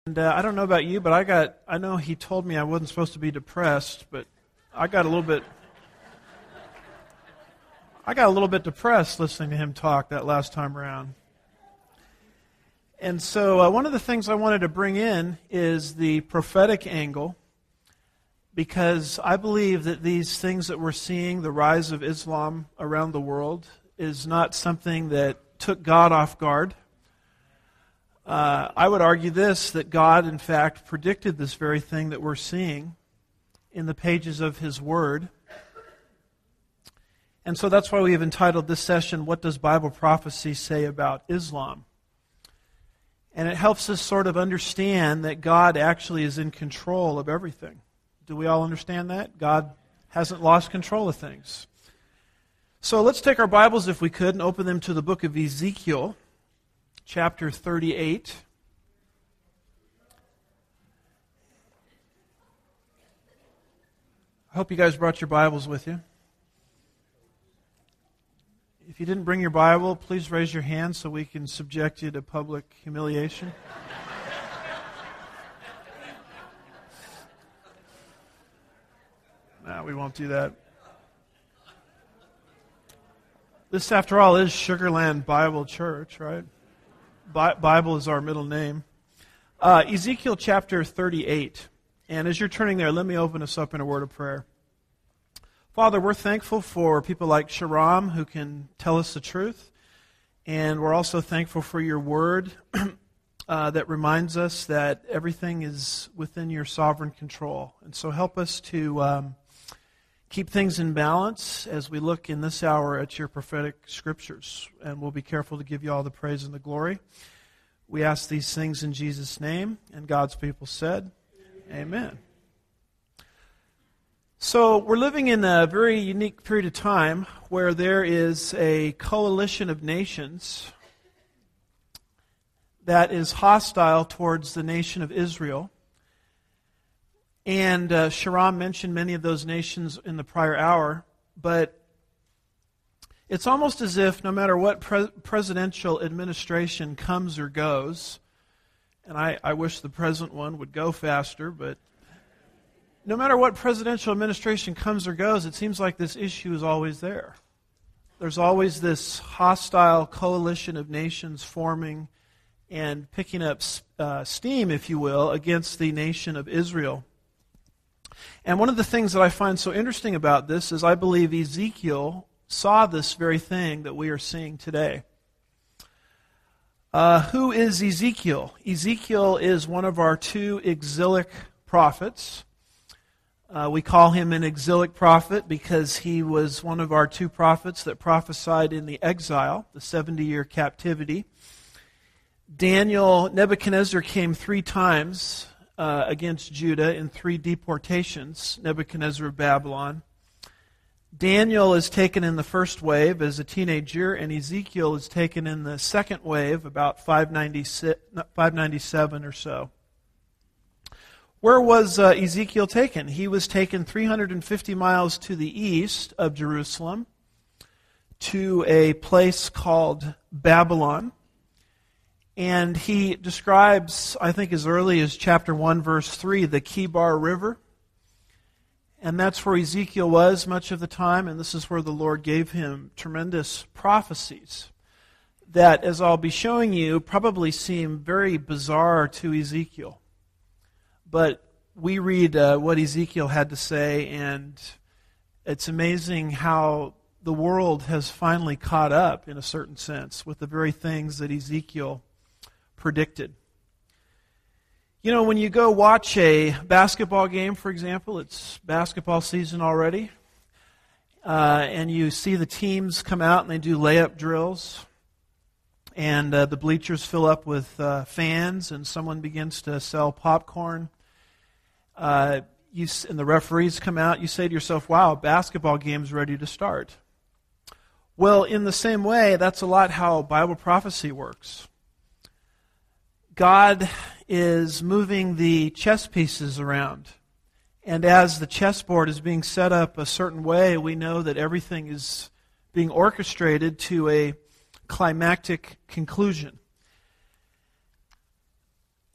And I don't know about you, but I know he told me I wasn't supposed to be depressed, but I got a little bit depressed listening to him talk that last time around. And so one of the things I wanted to bring in is the prophetic angle, because I believe that these things that we're seeing, the rise of Islam around the world, is not something that took God off guard. I would argue that God, in fact, predicted this very thing that we're seeing in the pages of His Word. And so that's why we have entitled this session, What Does Bible Prophecy Say About Islam? And it helps us sort of understand that God actually is in control of everything. Do we all understand that? God hasn't lost control of things. So let's take our Bibles, if we could, and open them to the book of Ezekiel, chapter 38. I hope you guys brought your Bibles with you. If you didn't bring your Bible, please raise your hand so we can subject you to public humiliation. No, we won't do that. This, after all, is Sugarland Bible Church, right? Bible is our middle name. Ezekiel chapter 38. And as you're turning there, let me open us up in a word of prayer. Father, we're thankful for people like Sharam who can tell us the truth. And we're also thankful for your word that reminds us that everything is within your sovereign control. And so help us to keep things in balance as we look in this hour at your prophetic scriptures. And we'll be careful to give you all the praise and the glory. We ask these things in Jesus' name. And God's people said, Amen. So we're living in a very unique period of time where there is a coalition of nations that is hostile towards the nation of Israel. And Sharam mentioned many of those nations in the prior hour, but it's almost as if no matter what presidential administration comes or goes, and I wish the present one would go faster, but no matter what presidential administration comes or goes, it seems like this issue is always there. There's always this hostile coalition of nations forming and picking up steam, if you will, against the nation of Israel. And one of the things that I find so interesting about this is I believe Ezekiel saw this very thing that we are seeing today. Who is Ezekiel? Ezekiel is one of our two exilic prophets. We call him an exilic prophet because he was one of our two prophets that prophesied in the exile, the 70-year captivity. Nebuchadnezzar came 3 times against Judah in 3 deportations, Nebuchadnezzar of Babylon. Daniel is taken in the first wave as a teenager, and Ezekiel is taken in the second wave, about 597 or so. Where was Ezekiel taken? He was taken 350 miles to the east of Jerusalem to a place called Babylon. And he describes, I think as early as chapter 1, verse 3, the Kibar River. And that's where Ezekiel was much of the time, and this is where the Lord gave him tremendous prophecies that, as I'll be showing you, probably seem very bizarre to Ezekiel. But we read what Ezekiel had to say, and it's amazing how the world has finally caught up, in a certain sense, with the very things that Ezekiel predicted. You know, when you go watch a basketball game, for example, it's basketball season already, and you see the teams come out and they do layup drills, and the bleachers fill up with fans, and someone begins to sell popcorn. And the referees come out, you say to yourself, wow, basketball game's ready to start. Well, in the same way, that's a lot how Bible prophecy works. God is moving the chess pieces around. And as the chessboard is being set up a certain way, we know that everything is being orchestrated to a climactic conclusion. Now,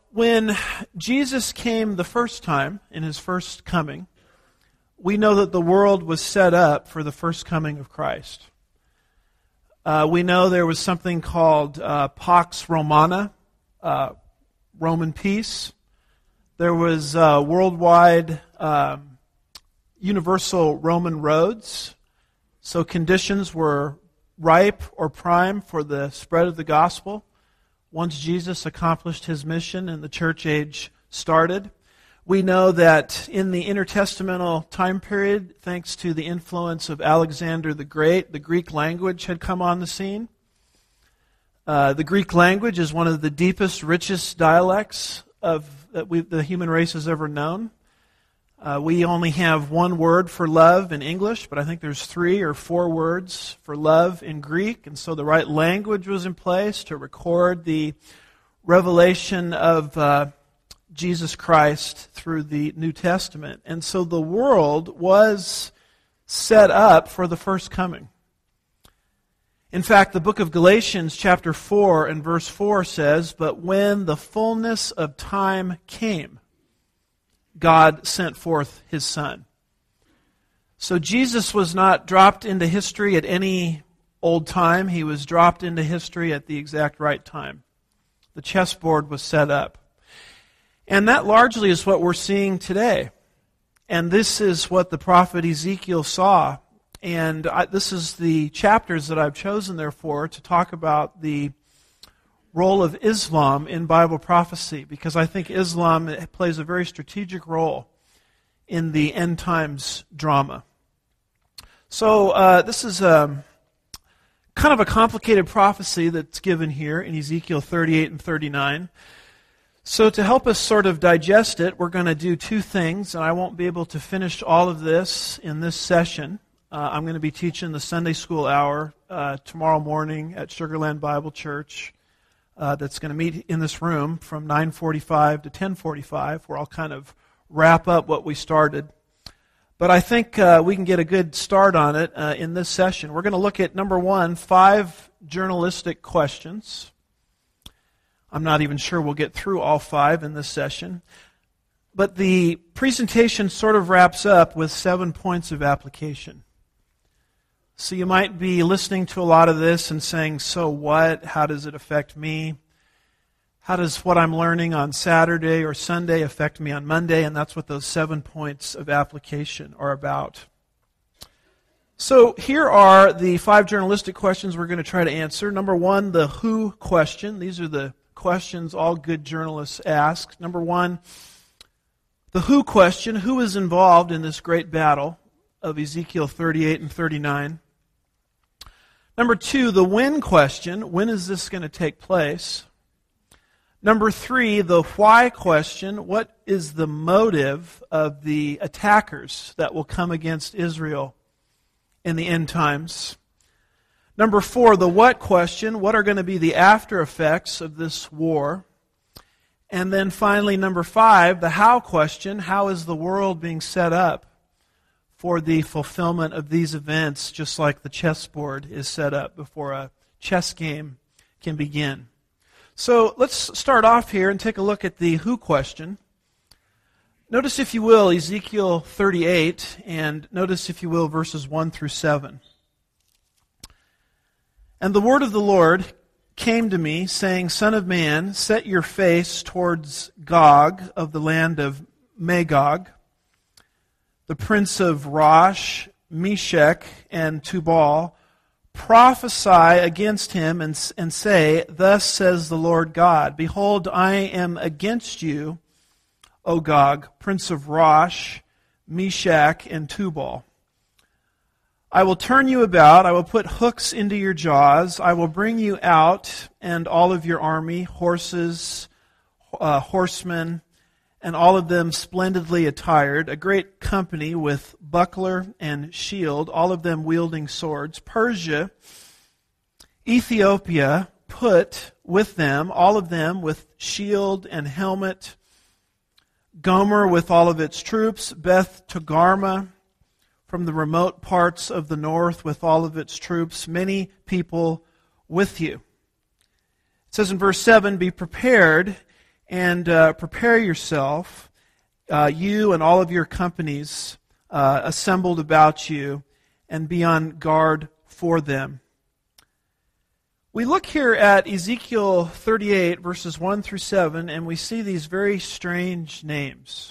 when Jesus came the first time, in his first coming, we know that the world was set up for the first coming of Christ. We know there was something called Pax Romana, Roman peace. There was worldwide universal Roman roads. So conditions were ripe or prime for the spread of the gospel. Once Jesus accomplished his mission and the church age started, we know that in the intertestamental time period, thanks to the influence of Alexander the Great, the Greek language had come on the scene. The Greek language is one of the deepest, richest dialects that the human race has ever known. We only have one word for love in English, but I think there's 3 or 4 words for love in Greek, and so the right language was in place to record the revelation of Jesus Christ through the New Testament. And so the world was set up for the first coming. In fact, the book of Galatians chapter 4 and verse 4 says, "But when the fullness of time came, God sent forth his Son." So Jesus was not dropped into history at any old time. He was dropped into history at the exact right time. The chessboard was set up. And that largely is what we're seeing today. And this is what the prophet Ezekiel saw. And this is the chapters that I've chosen, therefore, to talk about the role of Islam in Bible prophecy, because I think Islam plays a very strategic role in the end times drama. So this is kind of a complicated prophecy that's given here in Ezekiel 38 and 39. So to help us sort of digest it, we're going to do 2 things, and I won't be able to finish all of this in this session. I'm going to be teaching the Sunday school hour tomorrow morning at Sugarland Bible Church. That's going to meet in this room from 9:45 to 10:45, where I'll kind of wrap up what we started. But I think we can get a good start on it in this session. We're going to look at, number 1, 5 journalistic questions. I'm not even sure we'll get through all 5 in this session. But the presentation sort of wraps up with 7 points of application. So you might be listening to a lot of this and saying, so what? How does it affect me? How does what I'm learning on Saturday or Sunday affect me on Monday? And that's what those 7 points of application are about. So here are the 5 journalistic questions we're going to try to answer. Number 1, the who question. These are the questions all good journalists ask. Number 1, the who question. Who is involved in this great battle of Ezekiel 38 and 39? Number 2, the when question. When is this going to take place? Number 3, the why question. What is the motive of the attackers that will come against Israel in the end times? Number 4, the what question. What are going to be the after effects of this war? And then finally, number 5, the how question. How is the world being set up for the fulfillment of these events, just like the chessboard is set up before a chess game can begin? So let's start off here and take a look at the who question. Notice, if you will, Ezekiel 38, and notice, if you will, verses 1 through 7. "And the word of the Lord came to me, saying, Son of man, set your face towards Gog of the land of Magog, the prince of Rosh, Meshech, and Tubal. Prophesy against him and say, Thus says the Lord God, Behold, I am against you, O Gog, prince of Rosh, Meshech, and Tubal. I will turn you about, I will put hooks into your jaws, I will bring you out, and all of your army, horses, horsemen, and all of them splendidly attired, a great company with buckler and shield, all of them wielding swords. Persia, Ethiopia, put with them, all of them with shield and helmet. Gomer with all of its troops. Beth Togarmah from the remote parts of the north with all of its troops. Many people with you. It says in verse 7, Be prepared and prepare yourself, you and all of your companies assembled about you, and be on guard for them. We look here at Ezekiel 38, verses 1 through 7, and we see these very strange names.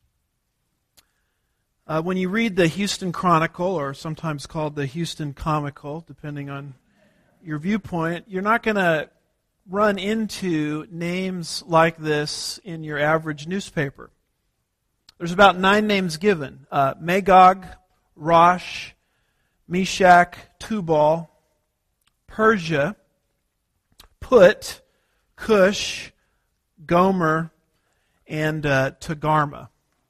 When you read the Houston Chronicle, or sometimes called the Houston Comical, depending on your viewpoint, you're not going to run into names like this in your average newspaper. There's about 9 names given: Magog, Rosh, Meshach, Tubal, Persia, Put, Cush, Gomer, and Togarmah.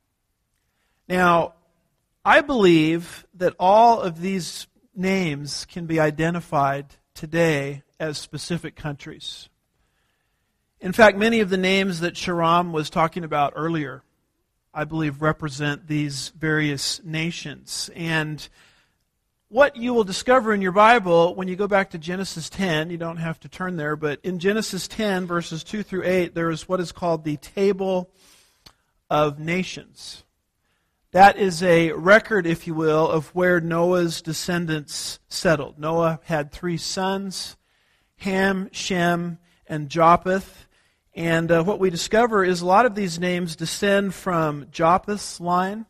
Now, I believe that all of these names can be identified today as specific countries. In fact, many of the names that Sharam was talking about earlier, I believe, represent these various nations. And what you will discover in your Bible when you go back to Genesis 10, you don't have to turn there, but in Genesis 10, verses 2 through 8, there is what is called the Table of Nations. That is a record, if you will, of where Noah's descendants settled. Noah had 3 sons, Ham, Shem, and Japheth. And what we discover is a lot of these names descend from Japheth's line.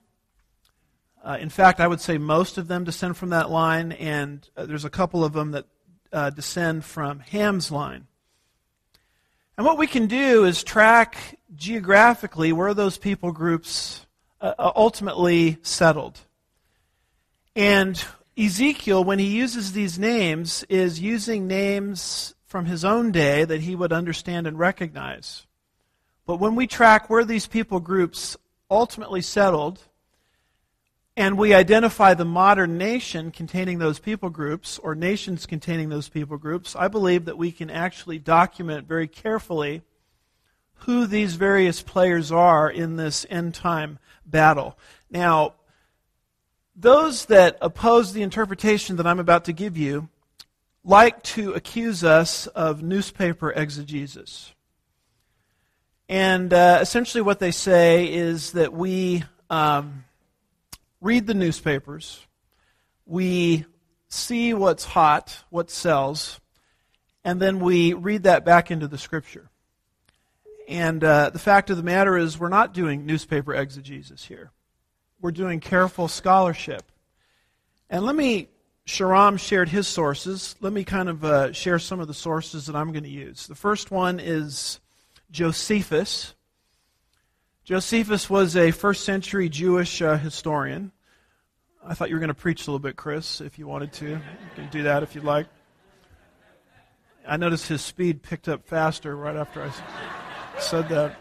In fact, I would say most of them descend from that line, and there's a couple of them that descend from Ham's line. And what we can do is track geographically where those people groups ultimately settled. And Ezekiel, when he uses these names, is using names from his own day that he would understand and recognize. But when we track where these people groups ultimately settled, and we identify the modern nation containing those people groups, or nations containing those people groups, I believe that we can actually document very carefully who these various players are in this end-time battle. Now, those that oppose the interpretation that I'm about to give you like to accuse us of newspaper exegesis. And essentially what they say is that we read the newspapers, we see what's hot, what sells, and then we read that back into the Scripture. And the fact of the matter is we're not doing newspaper exegesis here. We're doing careful scholarship. And Sharam shared his sources. Let me kind of share some of the sources that I'm going to use. The first one is Josephus. Josephus was a first century Jewish historian. I thought you were going to preach a little bit, Chris, if you wanted to. You can do that if you'd like. I noticed his speed picked up faster right after I said that.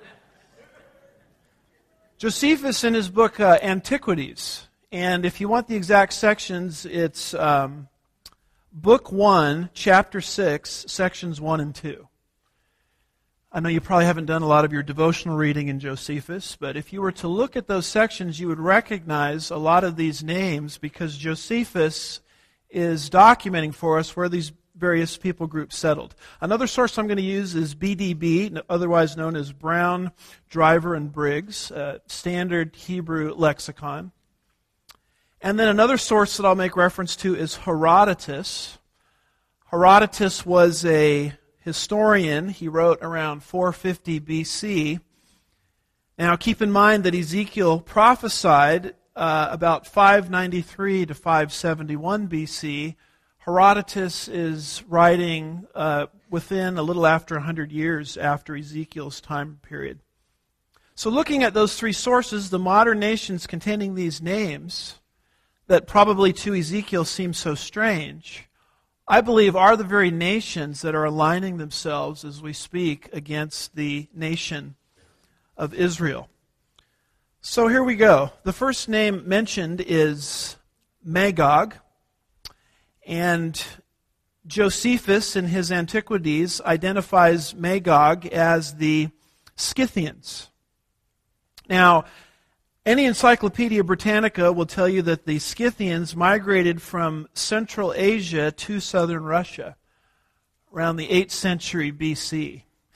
Josephus, in his book Antiquities, and if you want the exact sections, it's Book 1, Chapter 6, Sections 1 and 2. I know you probably haven't done a lot of your devotional reading in Josephus, but if you were to look at those sections, you would recognize a lot of these names because Josephus is documenting for us where these various people groups settled. Another source I'm going to use is BDB, otherwise known as Brown, Driver, and Briggs, Standard Hebrew Lexicon. And then another source that I'll make reference to is Herodotus. Herodotus was a historian. He wrote around 450 BC. Now keep in mind that Ezekiel prophesied about 593 to 571 BC. Herodotus is writing within a little after 100 years after Ezekiel's time period. So looking at those 3 sources, the modern nations containing these names that probably to Ezekiel seem so strange, I believe are the very nations that are aligning themselves as we speak against the nation of Israel. So here we go. The first name mentioned is Magog. And Josephus, in his Antiquities, identifies Magog as the Scythians. Now, any Encyclopedia Britannica will tell you that the Scythians migrated from Central Asia to southern Russia around the 8th century BC.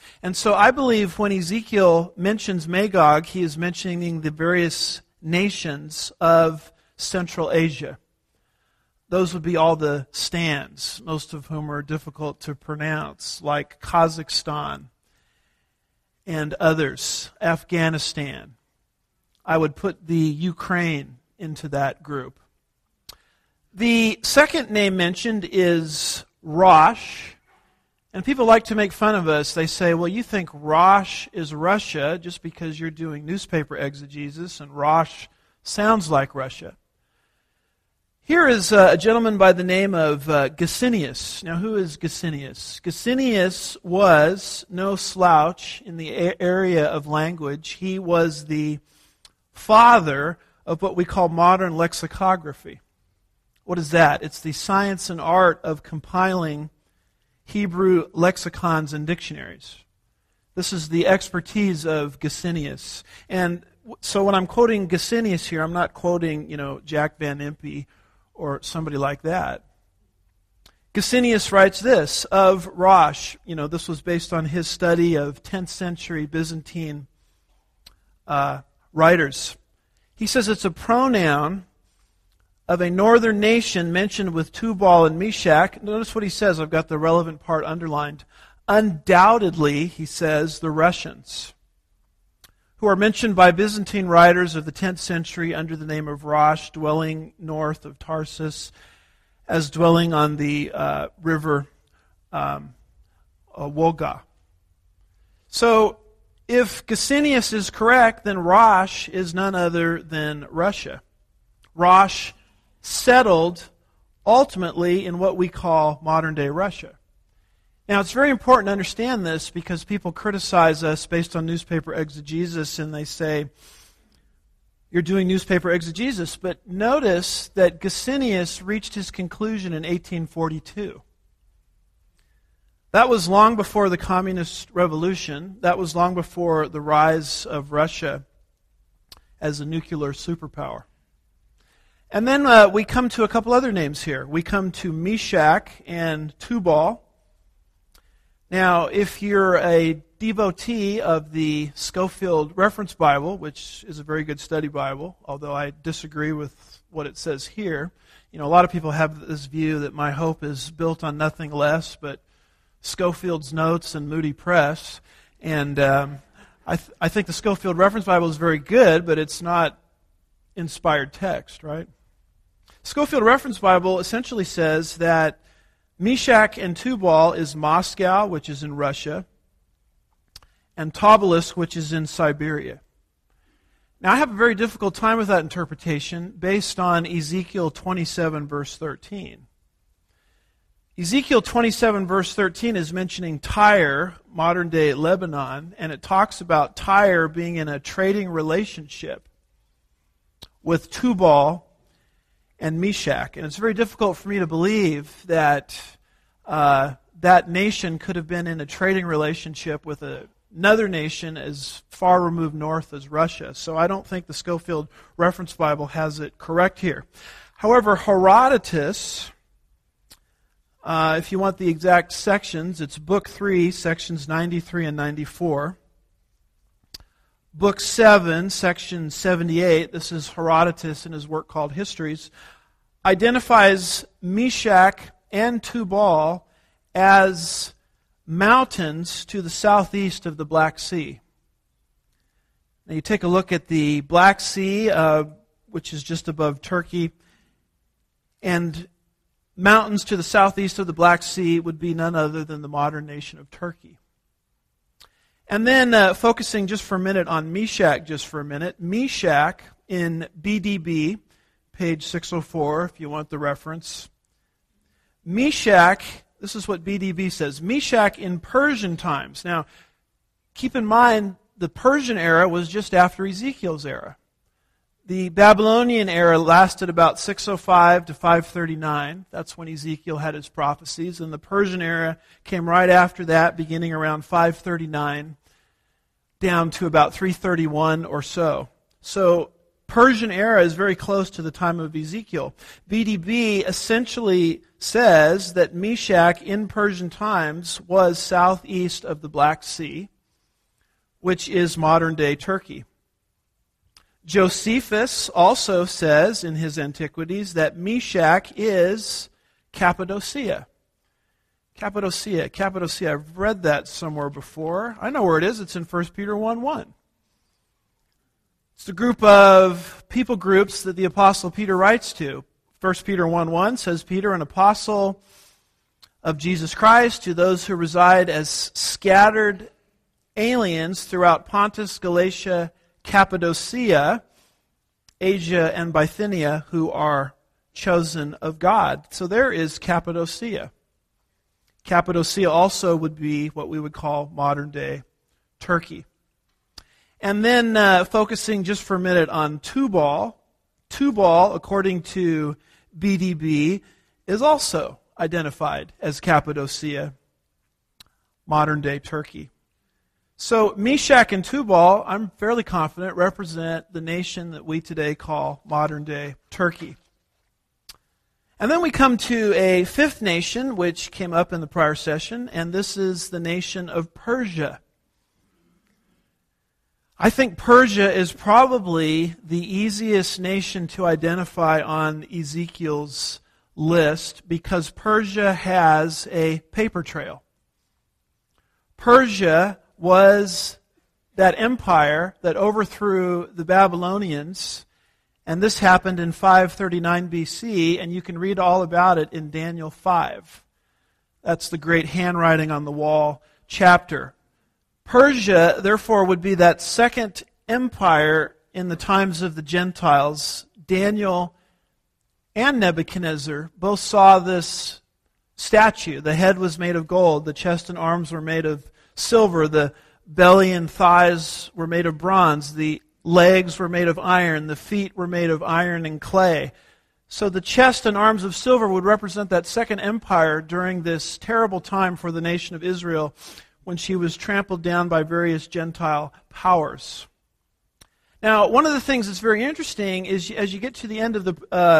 And so I believe when Ezekiel mentions Magog, he is mentioning the various nations of Central Asia. Those would be all the stands, most of whom are difficult to pronounce, like Kazakhstan and others, Afghanistan. I would put the Ukraine into that group. The second name mentioned is Rosh. And people like to make fun of us. They say, well, you think Rosh is Russia just because you're doing newspaper exegesis, and Rosh sounds like Russia. Here is a gentleman by the name of Gesenius. Now, who is Gesenius? Gesenius was no slouch in the area of language. He was the father of what we call modern lexicography. What is that? It's the science and art of compiling Hebrew lexicons and dictionaries. This is the expertise of Gesenius. And so when I'm quoting Gesenius here, I'm not quoting, Jack Van Impe or somebody like that. Gesenius writes this of Rosh. This was based on his study of 10th century Byzantine writers. He says it's a pronoun of a northern nation mentioned with Tubal and Meshach. Notice what he says. I've got the relevant part underlined. Undoubtedly, he says, the Russians, who are mentioned by Byzantine writers of the 10th century under the name of Rosh, dwelling north of Tarsus, as dwelling on the river Wolga. So, if Gesenius is correct, then Rosh is none other than Russia. Rosh settled ultimately in what we call modern-day Russia. Now, it's very important to understand this because people criticize us based on newspaper exegesis, and they say, you're doing newspaper exegesis. But notice that Gesenius reached his conclusion in 1842. That was long before the Communist Revolution. That was long before the rise of Russia as a nuclear superpower. And then we come to a couple other names here. We come to Meshach and Tubal. Now, if you're a devotee of the Scofield Reference Bible, which is a very good study Bible, although I disagree with what it says here. A lot of people have this view that my hope is built on nothing less but Scofield's Notes and Moody Press. And I think the Scofield Reference Bible is very good, but it's not inspired text, right? Scofield Reference Bible essentially says that Meshach and Tubal is Moscow, which is in Russia, and Tobolsk, which is in Siberia. Now, I have a very difficult time with that interpretation based on Ezekiel 27, verse 13. Ezekiel 27, verse 13 is mentioning Tyre, modern-day Lebanon, and it talks about Tyre being in a trading relationship with Tubal and Meshach. And it's very difficult for me to believe that that nation could have been in a trading relationship with another nation as far removed north as Russia. So I don't think the Scofield Reference Bible has it correct here. However, Herodotus, if you want the exact sections, it's Book 3, sections 93 and 94. Book 7, section 78, this is Herodotus in his work called Histories, identifies Meshach and Tubal as mountains to the southeast of the Black Sea. Now you take a look at the Black Sea, which is just above Turkey, and mountains to the southeast of the Black Sea would be none other than the modern nation of Turkey. And then focusing just for a minute on Meshach Meshach in BDB, page 604, if you want the reference. Meshach, this is what BDB says, Meshach in Persian times. Now, keep in mind, the Persian era was just after Ezekiel's era. The Babylonian era lasted about 605 to 539. That's when Ezekiel had his prophecies. And the Persian era came right after that, beginning around 539, down to about 331 or so. So Persian era is very close to the time of Ezekiel. BDB essentially says that Meshach in Persian times was southeast of the Black Sea, which is modern-day Turkey. Josephus also says in his Antiquities that Meshach is Cappadocia. Cappadocia. I've read that somewhere before. I know where it is. It's in 1 Peter 1:1. It's the group of people groups that the Apostle Peter writes to. 1 Peter 1:1 says, Peter, an apostle of Jesus Christ, to those who reside as scattered aliens throughout Pontus, Galatia, Cappadocia, Asia, and Bithynia, who are chosen of God. So there is Cappadocia. Cappadocia also would be what we would call modern-day Turkey. And then focusing just for a minute on Tubal. Tubal, according to BDB, is also identified as Cappadocia, modern-day Turkey. So Meshach and Tubal, I'm fairly confident, represent the nation that we today call modern-day Turkey. And then we come to a fifth nation, which came up in the prior session, and this is the nation of Persia. I think Persia is probably the easiest nation to identify on Ezekiel's list because Persia has a paper trail. Persia was that empire that overthrew the Babylonians, and this happened in 539 BC, and you can read all about it in Daniel 5. That's the great handwriting on the wall chapter. Persia, therefore, would be that second empire in the times of the Gentiles. Daniel and Nebuchadnezzar both saw this statue. The head was made of gold, the chest and arms were made of silver, the belly and thighs were made of bronze, the legs were made of iron, the feet were made of iron and clay. So the chest and arms of silver would represent that second empire during this terrible time for the nation of Israel when she was trampled down by various Gentile powers. Now, one of the things that's very interesting is as you get to the end of the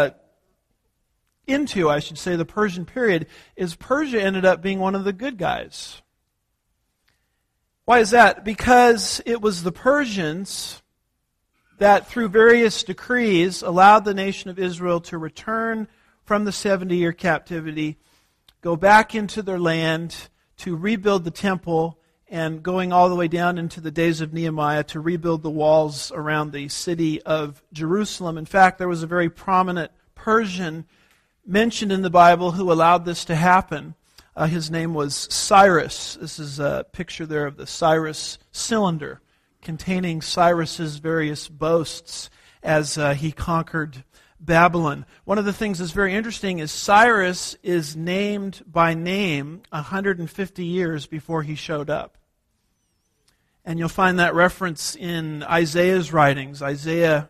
the Persian period, is Persia ended up being one of the good guys. Why is that? Because it was the Persians that through various decrees allowed the nation of Israel to return from the 70-year captivity, go back into their land, to rebuild the temple, and going all the way down into the days of Nehemiah to rebuild the walls around the city of Jerusalem. In fact, there was a very prominent Persian mentioned in the Bible who allowed this to happen. His name was Cyrus. This is a picture there of the Cyrus cylinder containing Cyrus's various boasts as he conquered Babylon. One of the things that's very interesting is Cyrus is named by name 150 years before he showed up. And you'll find that reference in Isaiah's writings, Isaiah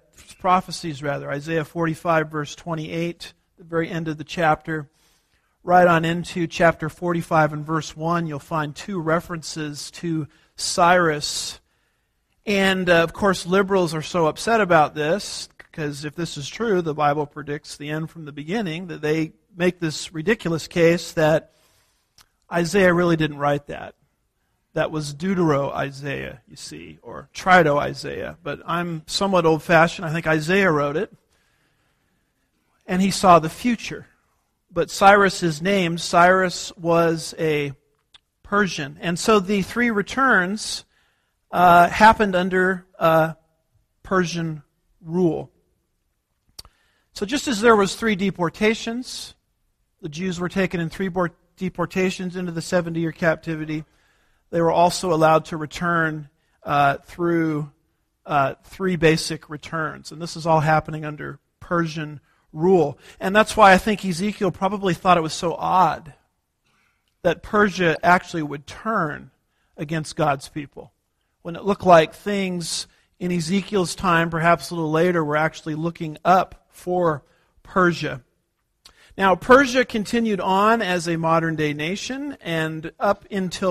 45 verse 28, the very end of the chapter. Right on into chapter 45 and verse 1, you'll find two references to Cyrus. And of course, liberals are so upset about this, because if this is true, the Bible predicts the end from the beginning, that they make this ridiculous case that Isaiah really didn't write that. That was Deutero-Isaiah, you see, or Trito-Isaiah. But I'm somewhat old-fashioned. I think Isaiah wrote it. And he saw the future. But Cyrus is named. Cyrus was a Persian. And so the three returns happened under Persian rule. So just as there was 3 deportations, the Jews were taken in 3 deportations into the 70-year captivity, they were also allowed to return through 3 basic returns. And this is all happening under Persian rule. And that's why I think Ezekiel probably thought it was so odd that Persia actually would turn against God's people, when it looked like things in Ezekiel's time, perhaps a little later, were actually looking up for Persia. Now, Persia continued on as a modern-day nation, and up until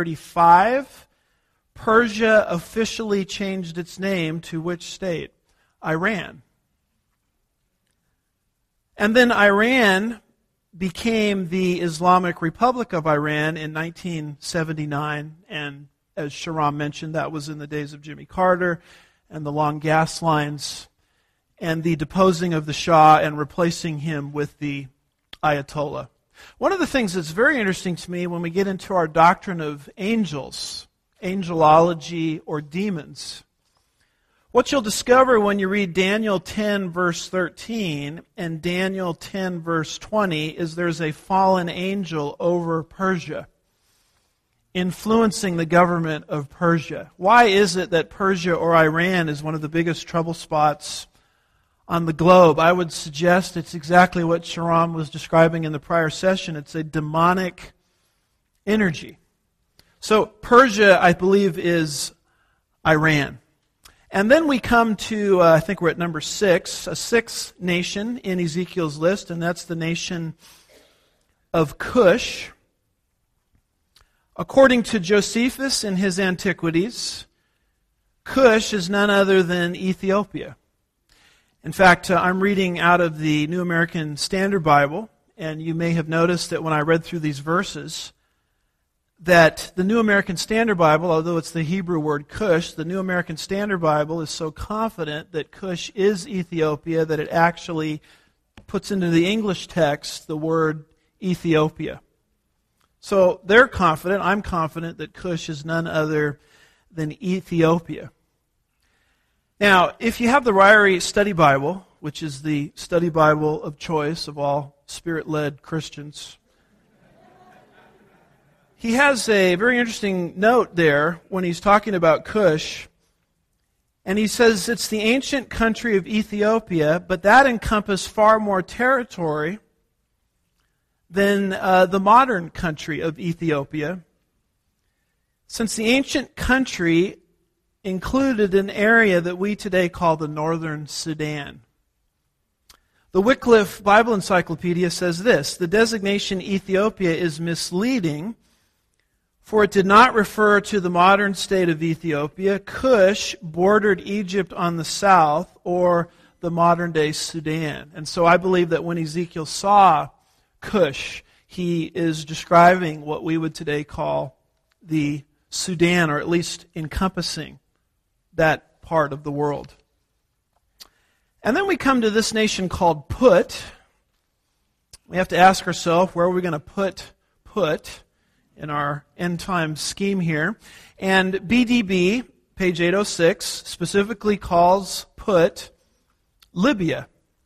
1935, Persia officially changed its name to which state? Iran. And then Iran became the Islamic Republic of Iran in 1979, and as Sharam mentioned, that was in the days of Jimmy Carter and the long gas lines and the deposing of the Shah and replacing him with the Ayatollah. One of the things that's very interesting to me when we get into our doctrine of angels, angelology, or demons, what you'll discover when you read Daniel 10 verse 13 and Daniel 10 verse 20 is there's a fallen angel over Persia, influencing the government of Persia. Why is it that Persia or Iran is one of the biggest trouble spots on the globe? I would suggest it's exactly what Sharam was describing in the prior session. It's a demonic energy. So Persia, I believe, is Iran. And then we come to, I think we're at number 6, a sixth nation in Ezekiel's list, and that's the nation of Cush. According to Josephus in his Antiquities, Cush is none other than Ethiopia. In fact, I'm reading out of the New American Standard Bible, and you may have noticed that when I read through these verses, that the New American Standard Bible, although it's the Hebrew word Cush, the New American Standard Bible is so confident that Cush is Ethiopia that it actually puts into the English text the word Ethiopia. So they're confident, I'm confident that Cush is none other than Ethiopia. Now, if you have the Ryrie Study Bible, which is the study Bible of choice of all Spirit-led Christians, he has a very interesting note there when he's talking about Cush. And he says it's the ancient country of Ethiopia, but that encompassed far more territory than the modern country of Ethiopia, since the ancient country included an area that we today call the Northern Sudan. The Wycliffe Bible Encyclopedia says this: the designation Ethiopia is misleading, for it did not refer to the modern state of Ethiopia. Cush bordered Egypt on the south, or the modern-day Sudan. And so I believe that when Ezekiel saw Cush, he is describing what we would today call the Sudan, or at least encompassing that part of the world. And then we come to this nation called Put. We have to ask ourselves, where are we going to put in our end time scheme here? And BDB, page 806, specifically calls Put Libya.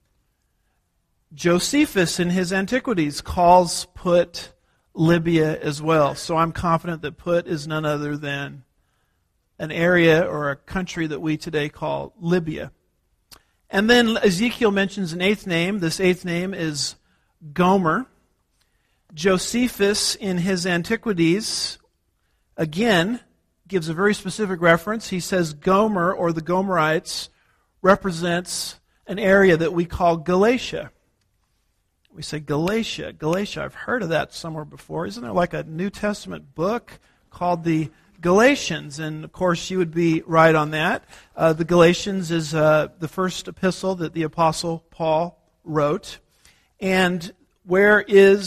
Josephus in his Antiquities calls Put Libya as well. So I'm confident that Put is none other than an area or a country that we today call Libya. And then Ezekiel mentions an eighth name. This eighth name is Gomer. Josephus in his Antiquities, again, gives a very specific reference. He says Gomer, or the Gomerites, represents an area that we call Galatia. We say Galatia. Galatia, I've heard of that somewhere before. Isn't there like a New Testament book called the Galatians? And of course you would be right on that. The Galatians is the first epistle that the Apostle Paul wrote. And where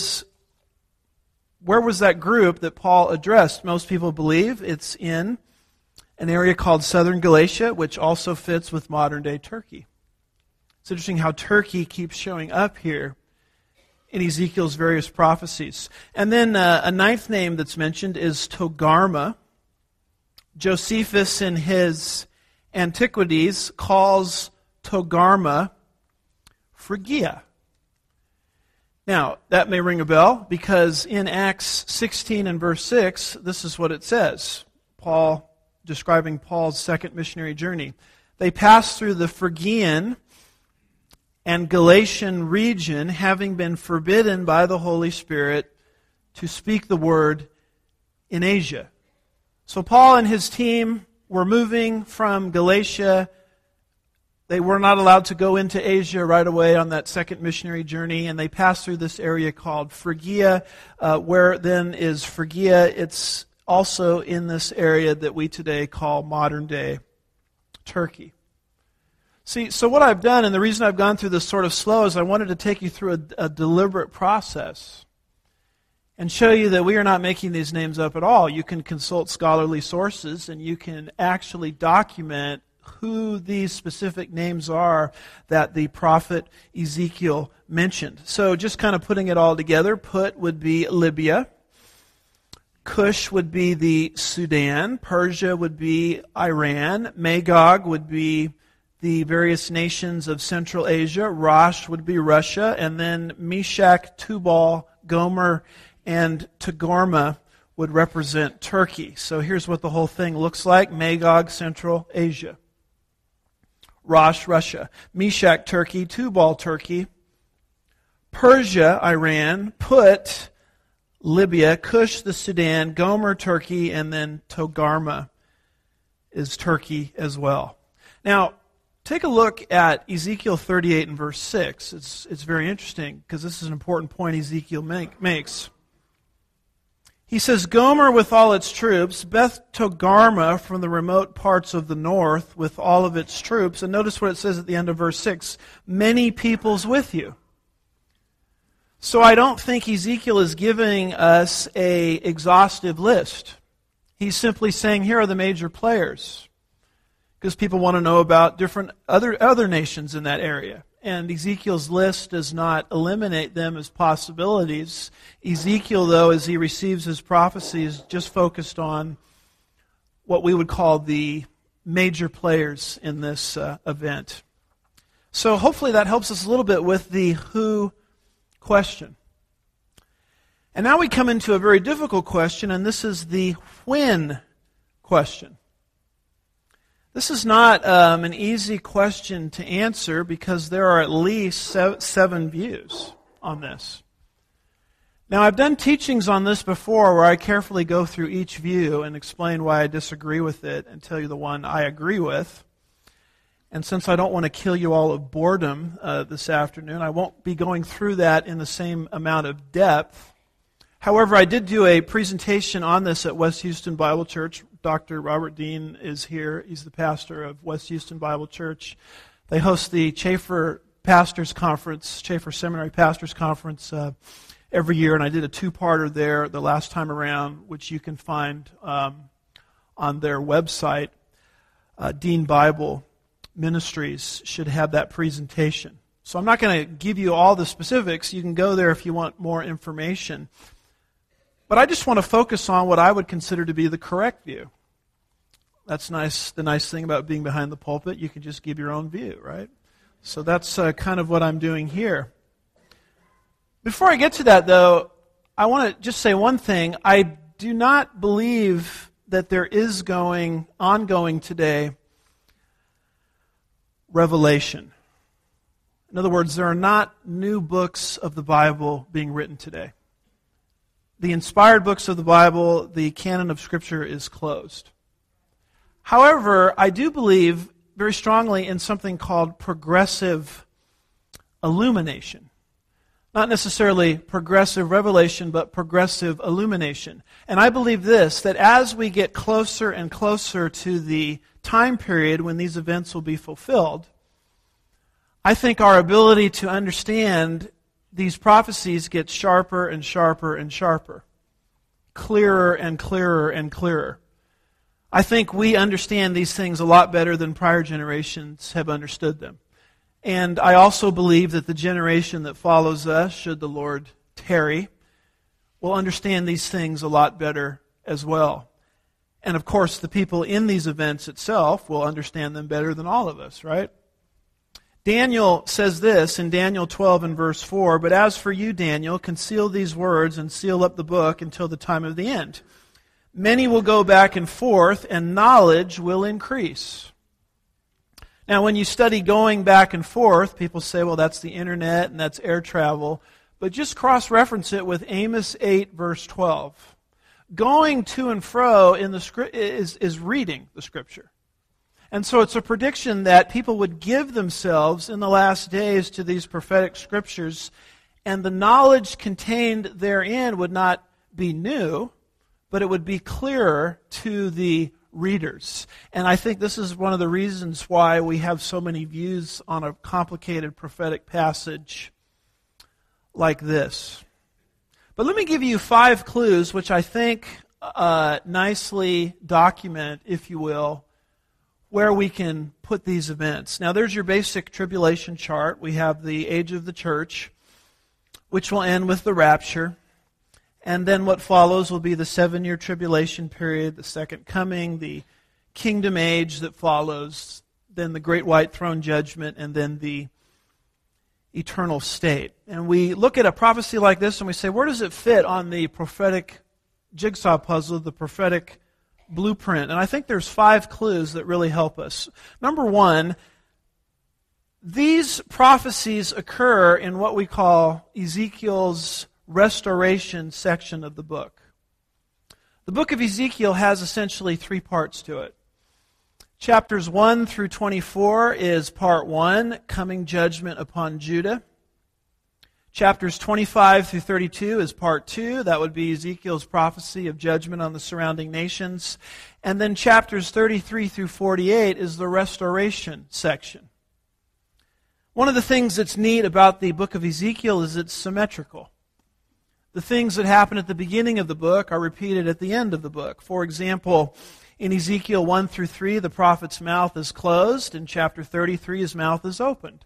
was that group that Paul addressed? Most people believe it's in an area called Southern Galatia, which also fits with modern-day Turkey. It's interesting how Turkey keeps showing up here in Ezekiel's various prophecies. And then a ninth name that's mentioned is Togarma. Josephus in his Antiquities calls Togarma Phrygia. Now, that may ring a bell, because in Acts 16 and verse 6, this is what it says. Paul, describing Paul's second missionary journey. They passed through the Phrygian and Galatian region, having been forbidden by the Holy Spirit to speak the word in Asia. So Paul and his team were moving from Galatia. They were not allowed to go into Asia right away on that second missionary journey, and they passed through this area called Phrygia. Where then is Phrygia? It's also in this area that we today call modern-day Turkey. See, so what I've done, and the reason I've gone through this sort of slow, is I wanted to take you through a deliberate process and show you that we are not making these names up at all. You can consult scholarly sources, and you can actually document who these specific names are that the prophet Ezekiel mentioned. So just kind of putting it all together, Put would be Libya, Cush would be the Sudan, Persia would be Iran, Magog would be the various nations of Central Asia, Rosh would be Russia, and then Meshach, Tubal, Gomer, and Togarmah would represent Turkey. So here's what the whole thing looks like. Magog, Central Asia. Rosh, Russia. Meshach, Turkey. Tubal, Turkey. Persia, Iran. Put, Libya. Cush, the Sudan. Gomer, Turkey. And then Togarmah is Turkey as well. Now, take a look at Ezekiel 38 and verse 6. It's very interesting because this is an important point Ezekiel makes. He says, Gomer with all its troops, Beth Togarmah from the remote parts of the north with all of its troops. And notice what it says at the end of verse 6, many peoples with you. So I don't think Ezekiel is giving us an exhaustive list. He's simply saying, here are the major players. Because people want to know about different other nations in that area. And Ezekiel's list does not eliminate them as possibilities. Ezekiel, though, as he receives his prophecy, is just focused on what we would call the major players in this event. So hopefully that helps us a little bit with the who question. And now we come into a very difficult question, and this is the when question. This is not an easy question to answer because there are at least 7 views on this. Now, I've done teachings on this before where I carefully go through each view and explain why I disagree with it and tell you the one I agree with. And since I don't want to kill you all of boredom this afternoon, I won't be going through that in the same amount of depth. However, I did do a presentation on this at West Houston Bible Church. Dr. Robert Dean is here. He's the pastor of West Houston Bible Church. They host the Chafer Pastors Conference, Chafer Seminary Pastors Conference every year, and I did a 2-parter there the last time around, which you can find on their website. Dean Bible Ministries should have that presentation. So I'm not going to give you all the specifics. You can go there if you want more information. But I just want to focus on what I would consider to be the correct view. That's nice. The nice thing about being behind the pulpit, you can just give your own view, right? So that's kind of what I'm doing here. Before I get to that, though, I want to just say one thing. I do not believe that there is ongoing today revelation. In other words, there are not new books of the Bible being written today. The inspired books of the Bible, the canon of Scripture is closed. However, I do believe very strongly in something called progressive illumination. Not necessarily progressive revelation, but progressive illumination. And I believe this, that as we get closer and closer to the time period when these events will be fulfilled, I think our ability to understand these prophecies get sharper and sharper and sharper. Clearer and clearer and clearer. I think we understand these things a lot better than prior generations have understood them. And I also believe that the generation that follows us, should the Lord tarry, will understand these things a lot better as well. And of course, the people in these events itself will understand them better than all of us, right? Daniel says this in Daniel 12 and verse 4, "But as for you, Daniel, conceal these words and seal up the book until the time of the end. Many will go back and forth, and knowledge will increase." Now, when you study going back and forth, people say, well, that's the internet and that's air travel. But just cross-reference it with Amos 8, verse 12. Going to and fro in the is reading the Scripture. And so it's a prediction that people would give themselves in the last days to these prophetic Scriptures, and the knowledge contained therein would not be new, but it would be clearer to the readers. And I think this is one of the reasons why we have so many views on a complicated prophetic passage like this. But let me give you 5 clues which I think nicely document, if you will, where we can put these events. Now there's your basic tribulation chart. We have the age of the church, which will end with the rapture. And then what follows will be the 7-year tribulation period, the second coming, the kingdom age that follows, then the great white throne judgment, and then the eternal state. And we look at a prophecy like this and we say, where does it fit on the prophetic jigsaw puzzle, the prophetic blueprint? And I think there's 5 clues that really help us. Number 1, these prophecies occur in what we call Ezekiel's restoration section of the book. The book of Ezekiel has essentially 3 parts to it. Chapters 1 through 24 is part 1, coming judgment upon Judah. Chapters 25 through 32 is part 2. That would be Ezekiel's prophecy of judgment on the surrounding nations. And then chapters 33 through 48 is the restoration section. One of the things that's neat about the book of Ezekiel is it's symmetrical. The things that happen at the beginning of the book are repeated at the end of the book. For example, in Ezekiel 1 through 3, the prophet's mouth is closed. In chapter 33, his mouth is opened.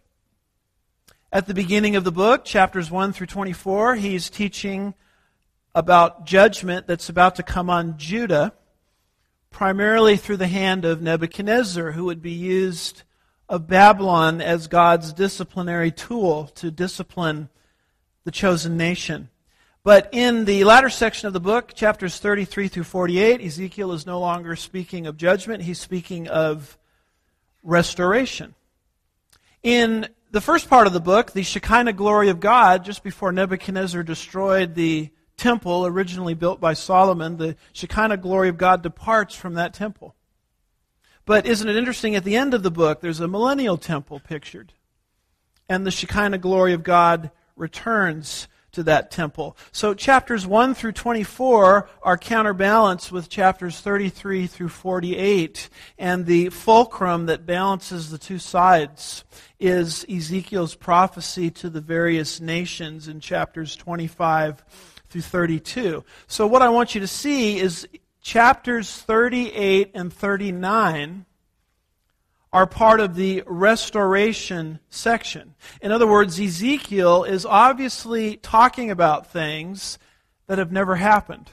At the beginning of the book, chapters 1 through 24, he's teaching about judgment that's about to come on Judah, primarily through the hand of Nebuchadnezzar, who would be used of Babylon as God's disciplinary tool to discipline the chosen nation. But in the latter section of the book, chapters 33 through 48, Ezekiel is no longer speaking of judgment. He's speaking of restoration. In the first part of the book, the Shekinah glory of God, just before Nebuchadnezzar destroyed the temple originally built by Solomon, the Shekinah glory of God departs from that temple. But isn't it interesting, at the end of the book, there's a millennial temple pictured. And the Shekinah glory of God returns to that temple. So chapters 1 through 24 are counterbalanced with chapters 33 through 48. And the fulcrum that balances the 2 sides is Ezekiel's prophecy to the various nations in chapters 25 through 32. So what I want you to see is chapters 38 and 39 are part of the restoration section. In other words, Ezekiel is obviously talking about things that have never happened.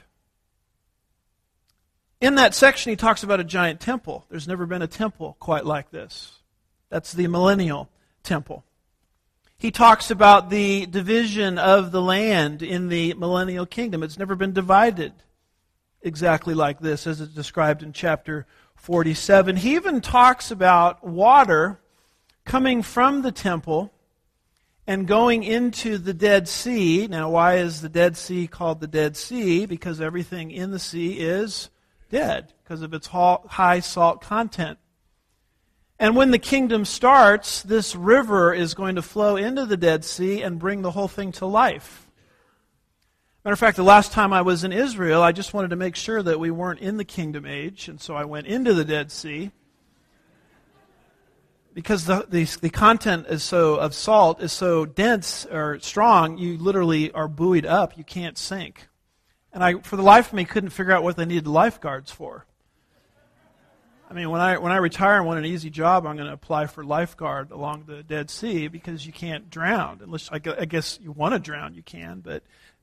In that section, he talks about a giant temple. There's never been a temple quite like this. That's the millennial temple. He talks about the division of the land in the millennial kingdom. It's never been divided exactly like this, as it's described in chapter 47. He even talks about water coming from the temple and going into the Dead Sea. Now, why is the Dead Sea called the Dead Sea? Because everything in the sea is dead because of its high salt content. And when the kingdom starts, this river is going to flow into the Dead Sea and bring the whole thing to life. Matter of fact, the last time I was in Israel, I just wanted to make sure that we weren't in the kingdom age, and so I went into the Dead Sea. Because the content of salt is so dense or strong, you literally are buoyed up. You can't sink. And I, for the life of me, couldn't figure out what they needed lifeguards for. I mean, when I retire and want an easy job, I'm going to apply for lifeguard along the Dead Sea because you can't drown. Unless, I guess you want to drown, you can, But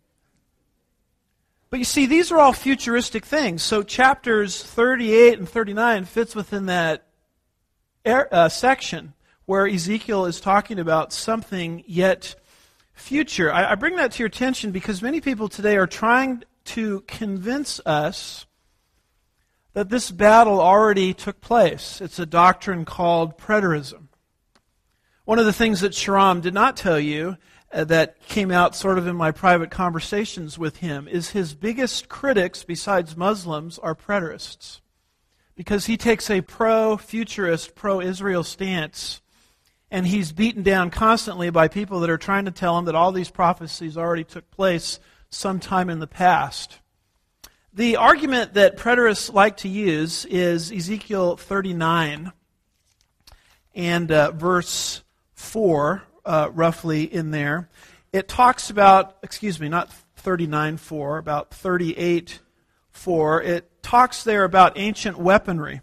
you see, these are all futuristic things. So chapters 38 and 39 fits within that section where Ezekiel is talking about something yet future. I bring that to your attention because many people today are trying to convince us that this battle already took place. It's a doctrine called preterism. One of the things that Sharam did not tell you that came out sort of in my private conversations with him is his biggest critics besides Muslims are preterists. Because he takes a pro-futurist, pro-Israel stance, and he's beaten down constantly by people that are trying to tell him that all these prophecies already took place sometime in the past. The argument that preterists like to use is Ezekiel 39 and verse 4, roughly in there. It talks about, not 39:4, about 38:4. It talks there about ancient weaponry.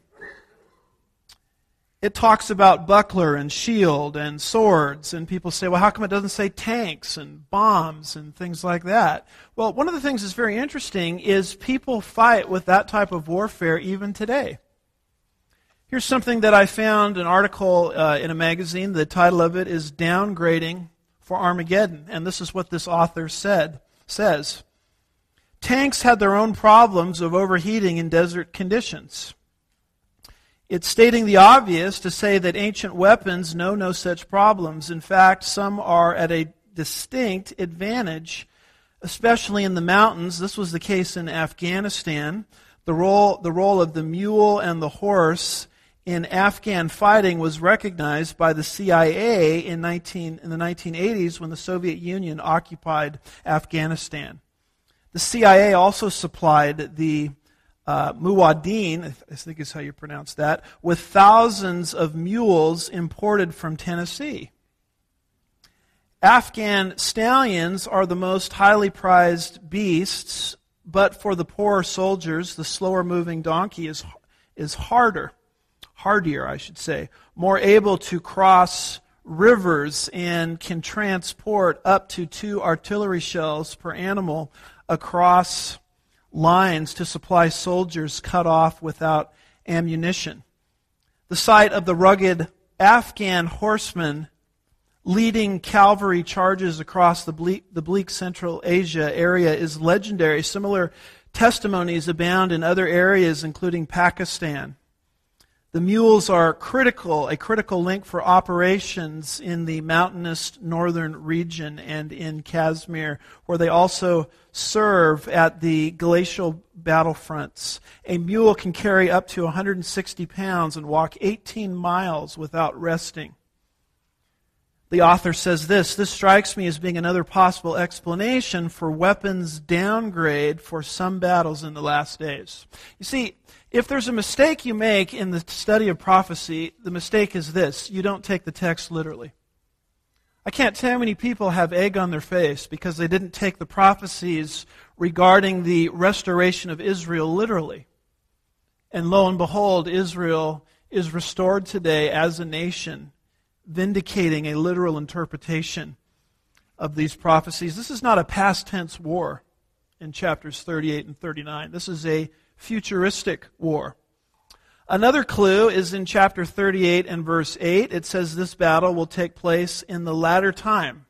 It talks about buckler and shield and swords, and people say, well, how come it doesn't say tanks and bombs and things like that? Well, one of the things that's very interesting is people fight with that type of warfare even today. Here's something that I found, an article in a magazine. The title of it is Downgrading for Armageddon, and this is what this author says. Tanks had their own problems of overheating in desert conditions. It's stating the obvious to say that ancient weapons know no such problems. In fact, some are at a distinct advantage, especially in the mountains. This was the case in Afghanistan. The role of the mule and the horse in Afghan fighting was recognized by the CIA in the 1980s when the Soviet Union occupied Afghanistan. The CIA also supplied the Muad'Din, I think is how you pronounce that, with thousands of mules imported from Tennessee. Afghan stallions are the most highly prized beasts, but for the poorer soldiers, the slower-moving donkey is hardier, more able to cross rivers and can transport up to 2 artillery shells per animal across lines to supply soldiers cut off without ammunition. The sight of the rugged Afghan horsemen leading cavalry charges across the bleak Central Asia area is legendary. Similar testimonies abound in other areas, including Pakistan. The mules are a critical link for operations in the mountainous northern region and in Kashmir, where they also serve at the glacial battlefronts. A mule can carry up to 160 pounds and walk 18 miles without resting. The author says this strikes me as being another possible explanation for weapons downgrade for some battles in the last days. You see, if there's a mistake you make in the study of prophecy, the mistake is this: you don't take the text literally. I can't tell how many people have egg on their face because they didn't take the prophecies regarding the restoration of Israel literally. And lo and behold, Israel is restored today as a nation, vindicating a literal interpretation of these prophecies. This is not a past tense war in chapters 38 and 39. This is a futuristic war. Another clue is in chapter 38 and verse 8. It says this battle will take place in the latter time.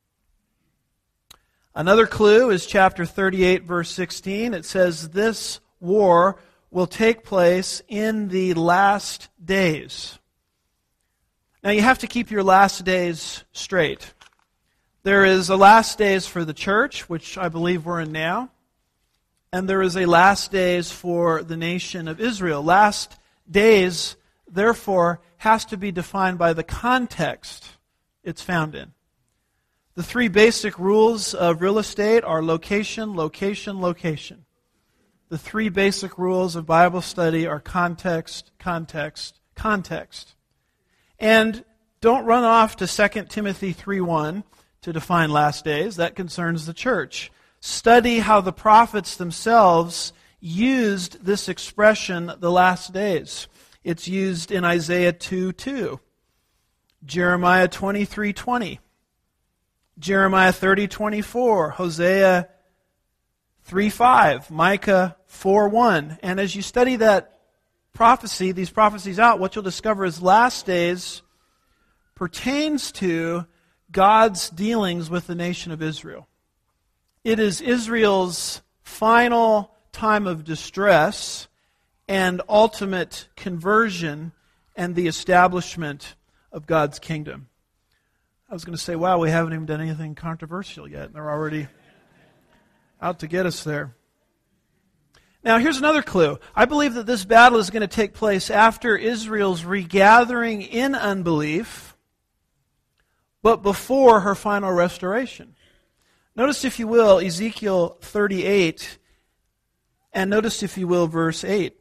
Another clue is chapter 38, verse 16. It says this war will take place in the last days. Now you have to keep your last days straight. There is a last days for the church, which I believe we're in now. And there is a last days for the nation of Israel. Last days, therefore, has to be defined by the context it's found in. The 3 basic rules of real estate are location, location, location. The 3 basic rules of Bible study are context, context, context. And don't run off to 2 Timothy 3:1 to define last days. That concerns the church. Study how the prophets themselves used this expression, the last days. It's used in Isaiah 2:2, Jeremiah 23:20, Jeremiah 30:24, Hosea 3:5, Micah 4:1. And as you study that prophecy, these prophecies out, what you'll discover is last days pertains to God's dealings with the nation of Israel. It is Israel's final time of distress and ultimate conversion and the establishment of God's kingdom. I was going to say, wow, we haven't even done anything controversial yet, and they're already out to get us there. Now, here's another clue. I believe that this battle is going to take place after Israel's regathering in unbelief, but before her final restoration. Notice, if you will, Ezekiel 38 And notice, if you will, verse 8.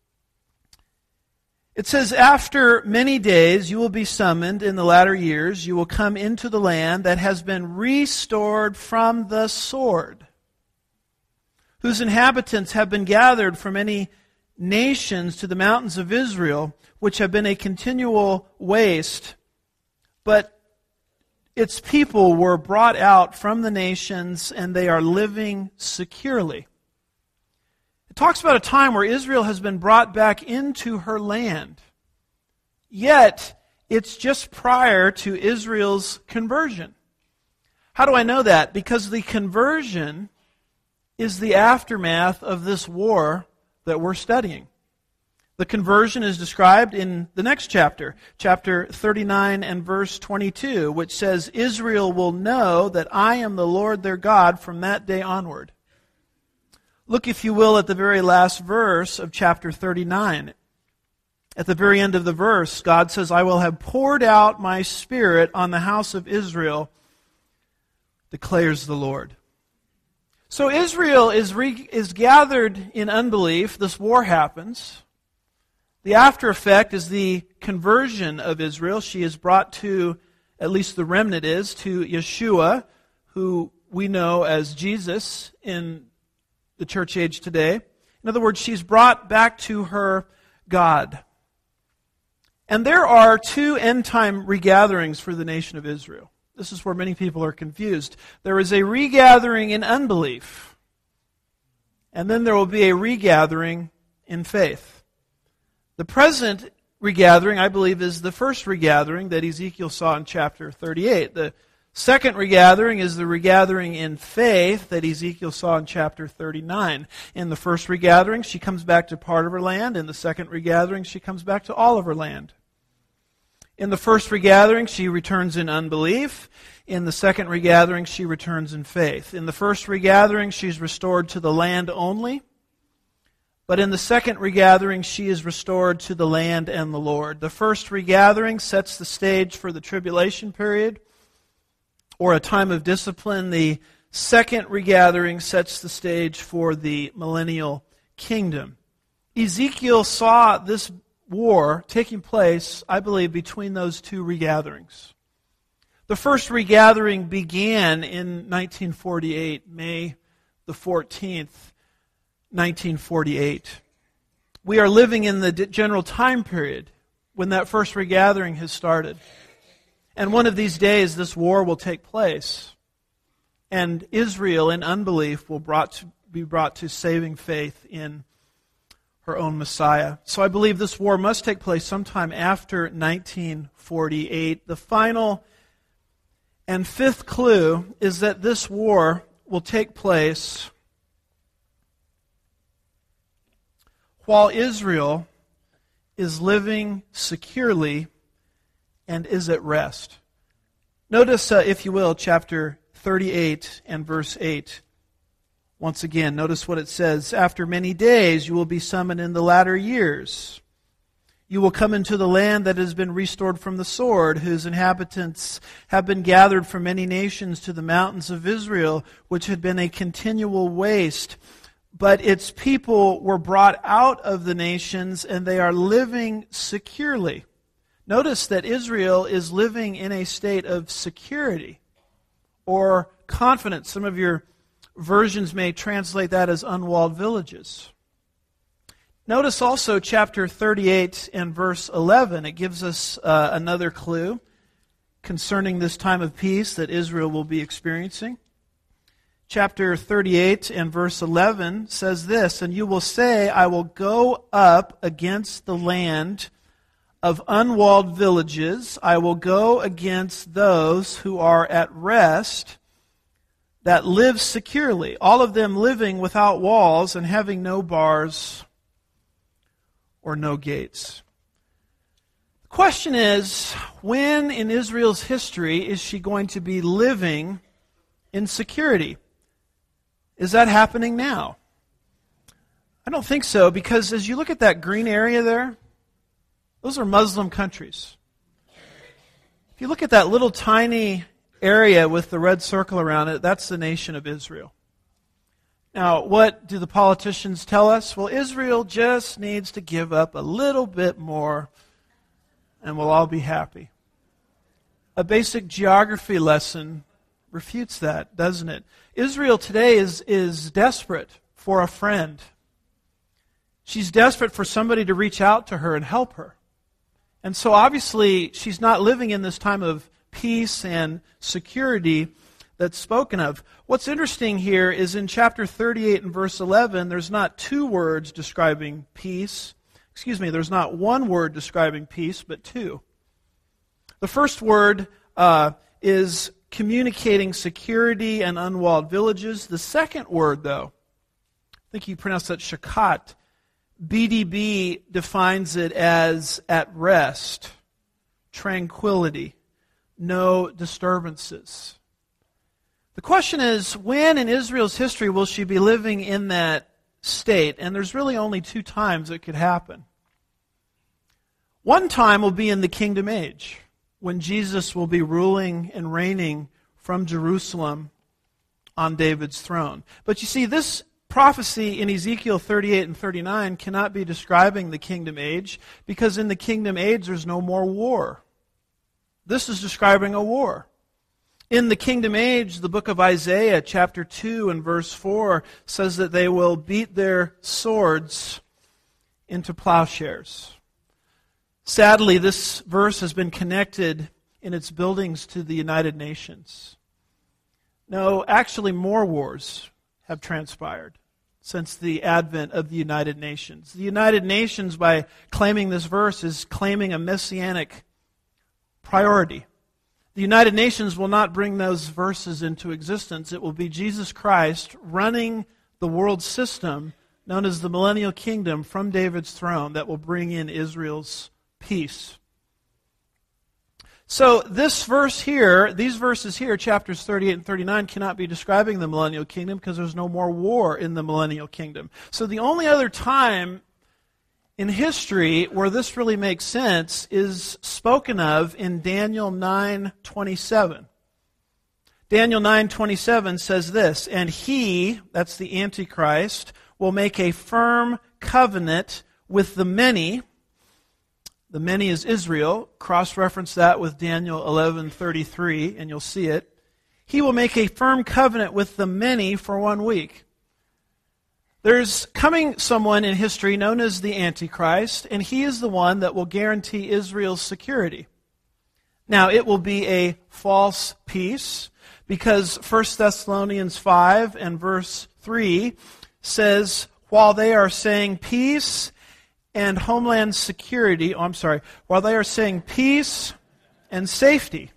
It says, "After many days you will be summoned in the latter years. You will come into the land that has been restored from the sword, whose inhabitants have been gathered from many nations to the mountains of Israel, which have been a continual waste. But its people were brought out from the nations, and they are living securely." It talks about a time where Israel has been brought back into her land. Yet, it's just prior to Israel's conversion. How do I know that? Because the conversion is the aftermath of this war that we're studying. The conversion is described in the next chapter, chapter 39 and verse 22, which says, "Israel will know that I am the Lord their God from that day onward." Look, if you will, at the very last verse of chapter 39. At the very end of the verse, God says, "I will have poured out my Spirit on the house of Israel, declares the Lord." So Israel is gathered in unbelief. This war happens. The after effect is the conversion of Israel. She is brought to, at least the remnant is, to Yeshua, who we know as Jesus in the church age today. In other words, she's brought back to her God. And there are two end-time regatherings for the nation of Israel. This is where many people are confused. There is a regathering in unbelief, and then there will be a regathering in faith. The present regathering, I believe, is the first regathering that Ezekiel saw in chapter 38. The second regathering is the regathering in faith that Ezekiel saw in chapter 39. In the first regathering, she comes back to part of her land. In the second regathering, she comes back to all of her land. In the first regathering, she returns in unbelief. In the second regathering, she returns in faith. In the first regathering, she's restored to the land only. But in the second regathering, she is restored to the land and the Lord. The first regathering sets the stage for the tribulation period, or a time of discipline. The second regathering sets the stage for the millennial kingdom. Ezekiel saw this war taking place, I believe, between those two regatherings. The first regathering began in 1948, May the 14th, 1948. We are living in the general time period when that first regathering has started. And one of these days, this war will take place. And Israel, in unbelief, will be brought to saving faith in her own Messiah. So I believe this war must take place sometime after 1948. The final and fifth clue is that this war will take place while Israel is living securely and is at rest. Notice, if you will, chapter 38 and verse 8. Once again, notice what it says. "After many days you will be summoned in the latter years. You will come into the land that has been restored from the sword, whose inhabitants have been gathered from many nations to the mountains of Israel, which had been a continual waste. But its people were brought out of the nations, and they are living securely." Notice that Israel is living in a state of security or confidence. Some of your versions may translate that as unwalled villages. Notice also chapter 38 and verse 11. It gives us another clue concerning this time of peace that Israel will be experiencing. Chapter 38 and verse 11 says this, "And you will say, I will go up against the land of unwalled villages. I will go against those who are at rest, that live securely, all of them living without walls and having no bars or no gates." The question is, when in Israel's history is she going to be living in security? Is that happening now? I don't think so, because as you look at that green area there, those are Muslim countries. If you look at that little tiny area with the red circle around it, that's the nation of Israel. Now, what do the politicians tell us? Well, Israel just needs to give up a little bit more and we'll all be happy. A basic geography lesson refutes that, doesn't it? Israel today is desperate for a friend. She's desperate for somebody to reach out to her and help her. And so obviously she's not living in this time of peace and security that's spoken of. What's interesting here is in chapter 38 and verse 11, there's not two words describing peace. There's not one word describing peace, but two. The first word is communicating security and unwalled villages. The second word, though, I think you pronounce that shakat. BDB defines it as at rest, tranquility, no disturbances. The question is, when in Israel's history will she be living in that state? And there's really only two times it could happen. One time will be in the kingdom age, when Jesus will be ruling and reigning from Jerusalem on David's throne. But you see, this prophecy in Ezekiel 38 and 39 cannot be describing the kingdom age, because in the kingdom age there's no more war. This is describing a war. In the kingdom age, the book of Isaiah, chapter 2 and verse 4, says that they will beat their swords into plowshares. Sadly, this verse has been connected in its buildings to the United Nations. No, actually more wars have transpired since the advent of the United Nations. The United Nations, by claiming this verse, is claiming a messianic priority. The United Nations will not bring those verses into existence. It will be Jesus Christ running the world system known as the Millennial Kingdom from David's throne that will bring in Israel's peace. So this verse here, these verses here, chapters 38 and 39, cannot be describing the Millennial Kingdom because there's no more war in the Millennial Kingdom. So the only other time in history where this really makes sense is spoken of in Daniel 9:27. Daniel 9:27 says this, "And he," that's the Antichrist, "will make a firm covenant with the many." The many is Israel. Cross-reference that with Daniel 11:33, and you'll see it. "He will make a firm covenant with the many for 1 week." There's coming someone in history known as the Antichrist, and he is the one that will guarantee Israel's security. Now, it will be a false peace, because 1 Thessalonians 5 and verse 3 says, while they are saying peace and homeland security, while they are saying peace and safety,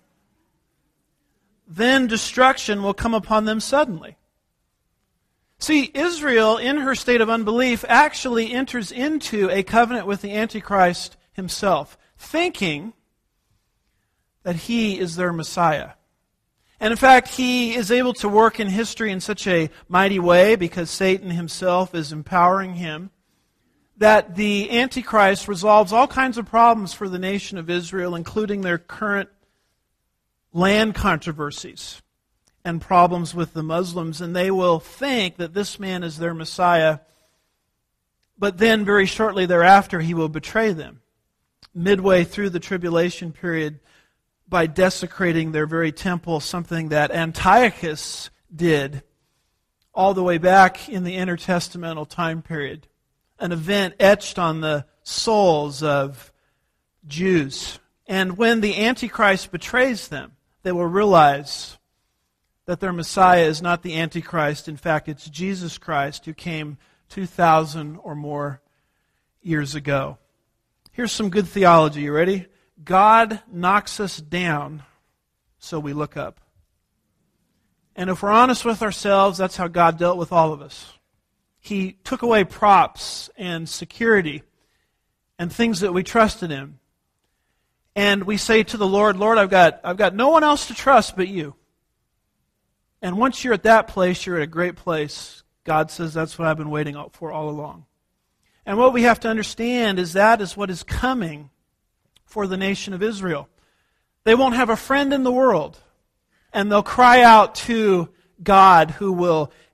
then destruction will come upon them suddenly. See, Israel, in her state of unbelief, actually enters into a covenant with the Antichrist himself, thinking that he is their Messiah. And in fact, he is able to work in history in such a mighty way, because Satan himself is empowering him, that the Antichrist resolves all kinds of problems for the nation of Israel, including their current land controversies and problems with the Muslims, and they will think that this man is their Messiah, but then very shortly thereafter he will betray them, midway through the tribulation period, by desecrating their very temple, something that Antiochus did all the way back in the intertestamental time period, an event etched on the souls of Jews. And when the Antichrist betrays them, they will realize that their Messiah is not the Antichrist. In fact, it's Jesus Christ, who came 2,000 or more years ago. Here's some good theology. You ready? God knocks us down so we look up. And if we're honest with ourselves, that's how God dealt with all of us. He took away props and security and things that we trusted in. And we say to the Lord, Lord, I've got no one else to trust but you. And once you're at that place, you're at a great place. God says, that's what I've been waiting for all along. And what we have to understand is that is what is coming for the nation of Israel. They won't have a friend in the world, and they'll cry out to God, who will